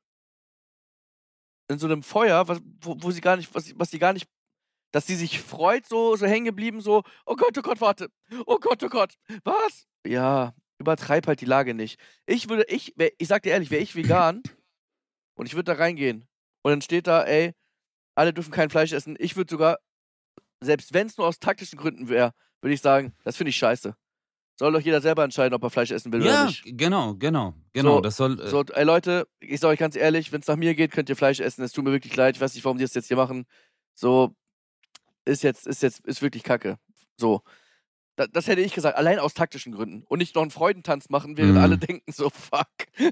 in so einem Feuer, was, wo, wo sie gar nicht, was, was sie gar nicht, dass sie sich freut, so, so hängen geblieben, so, oh Gott, oh Gott, warte, oh Gott, oh Gott, was? Ja, übertreib halt die Lage nicht. Ich würde, ich, wär, ich sag dir ehrlich, wäre ich vegan und ich würde da reingehen und dann steht da, ey, alle dürfen kein Fleisch essen. Ich würde sogar, selbst wenn es nur aus taktischen Gründen wäre, würde ich sagen, das finde ich scheiße. Soll doch jeder selber entscheiden, ob er Fleisch essen will oder Ja, nicht. genau, genau, genau. So, das soll. Äh, So, ey Leute, ich sag euch ganz ehrlich, wenn es nach mir geht, könnt ihr Fleisch essen. Es tut mir wirklich leid. Ich weiß nicht, warum die das jetzt hier machen. So, ist jetzt, ist jetzt, ist wirklich Kacke. So. Da, das hätte ich gesagt, allein aus taktischen Gründen. Und nicht noch einen Freudentanz machen, während Mhm. alle denken, so, fuck.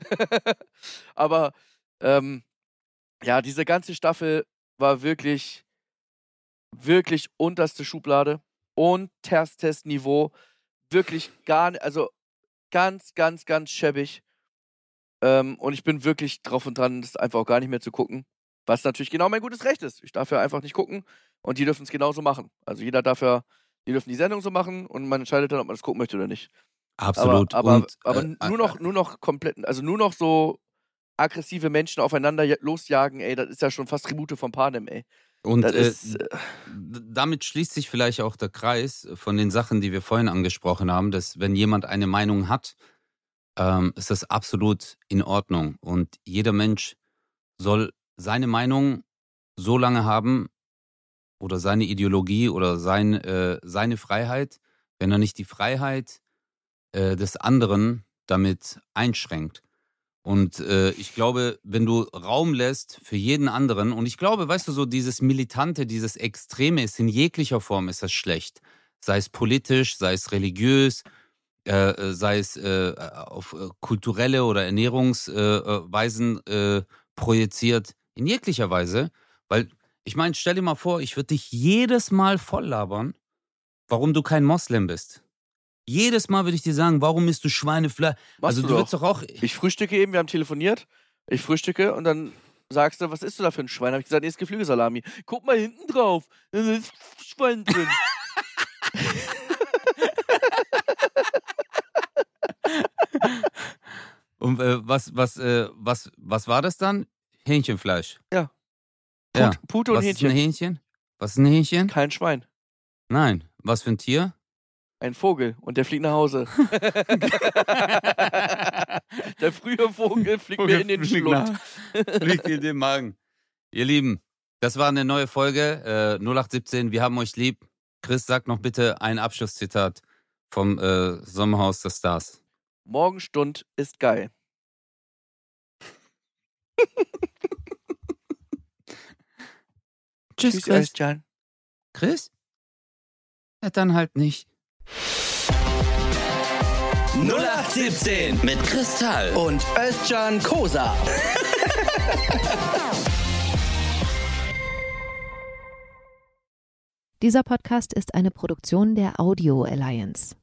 Aber, ähm, ja, diese ganze Staffel war wirklich, wirklich unterste Schublade. Unterstes Niveau. Wirklich gar nicht, also ganz, ganz, ganz schäbig. Ähm, und ich bin wirklich drauf und dran, das einfach auch gar nicht mehr zu gucken. Was natürlich genau mein gutes Recht ist. Ich darf ja einfach nicht gucken und die dürfen es genauso machen. Also jeder darf ja, die dürfen die Sendung so machen und man entscheidet dann, ob man das gucken möchte oder nicht. absolut. Aber, aber, Und, aber äh, nur noch, nur noch komplett, also nur noch so aggressive Menschen aufeinander ja- losjagen, ey, das ist ja schon fast Tribute von Panem, ey. Und Das äh, ist, äh, d- damit schließt sich vielleicht auch der Kreis von den Sachen, die wir vorhin angesprochen haben, dass wenn jemand eine Meinung hat, ähm, ist das absolut in Ordnung. Und jeder Mensch soll seine Meinung so lange haben oder seine Ideologie oder sein, äh, seine Freiheit, wenn er nicht die Freiheit äh, des anderen damit einschränkt. Und äh, ich glaube, wenn du Raum lässt für jeden anderen, und ich glaube, weißt du, so dieses Militante, dieses Extreme ist in jeglicher Form ist das schlecht. sei es politisch, sei es religiös, äh, sei es äh, auf äh, kulturelle oder Ernährungsweisen äh, äh, projiziert, in jeglicher Weise. Weil, ich meine, stell dir mal vor, ich würde dich jedes Mal voll labern, warum du kein Moslem bist. Jedes Mal würde ich dir sagen, warum isst du Schweinefleisch? Machst Also du du doch. willst doch auch... Ich frühstücke eben, wir haben telefoniert. Ich frühstücke und dann sagst du, was isst du da für ein Schwein? Hab ich gesagt, nee, ist Geflügelsalami. Guck mal hinten drauf. Da ist Schwein drin. Und äh, was, was, äh, was, was war das dann? Hähnchenfleisch. Ja. Ja. Put, Pute und Was ist ein Hähnchen. Hähnchen? Was ist ein Hähnchen? Kein Schwein. Nein. Was für ein Tier? Ein Vogel und der fliegt nach Hause. Der frühe Vogel fliegt mir in den Schlund. Fliegt in den Magen. Ihr Lieben, das war eine neue Folge, äh, null acht siebzehn, wir haben euch lieb. Chris, sag noch bitte ein Abschlusszitat vom äh, Sommerhaus der Stars. Morgenstund ist geil. Tschüss, Tschüss, Chris. Özcan. Chris? Ja, dann halt nicht. null acht siebzehn Mit Kristall. und Özcan Kosa. Dieser Podcast ist eine Produktion der Audio Alliance.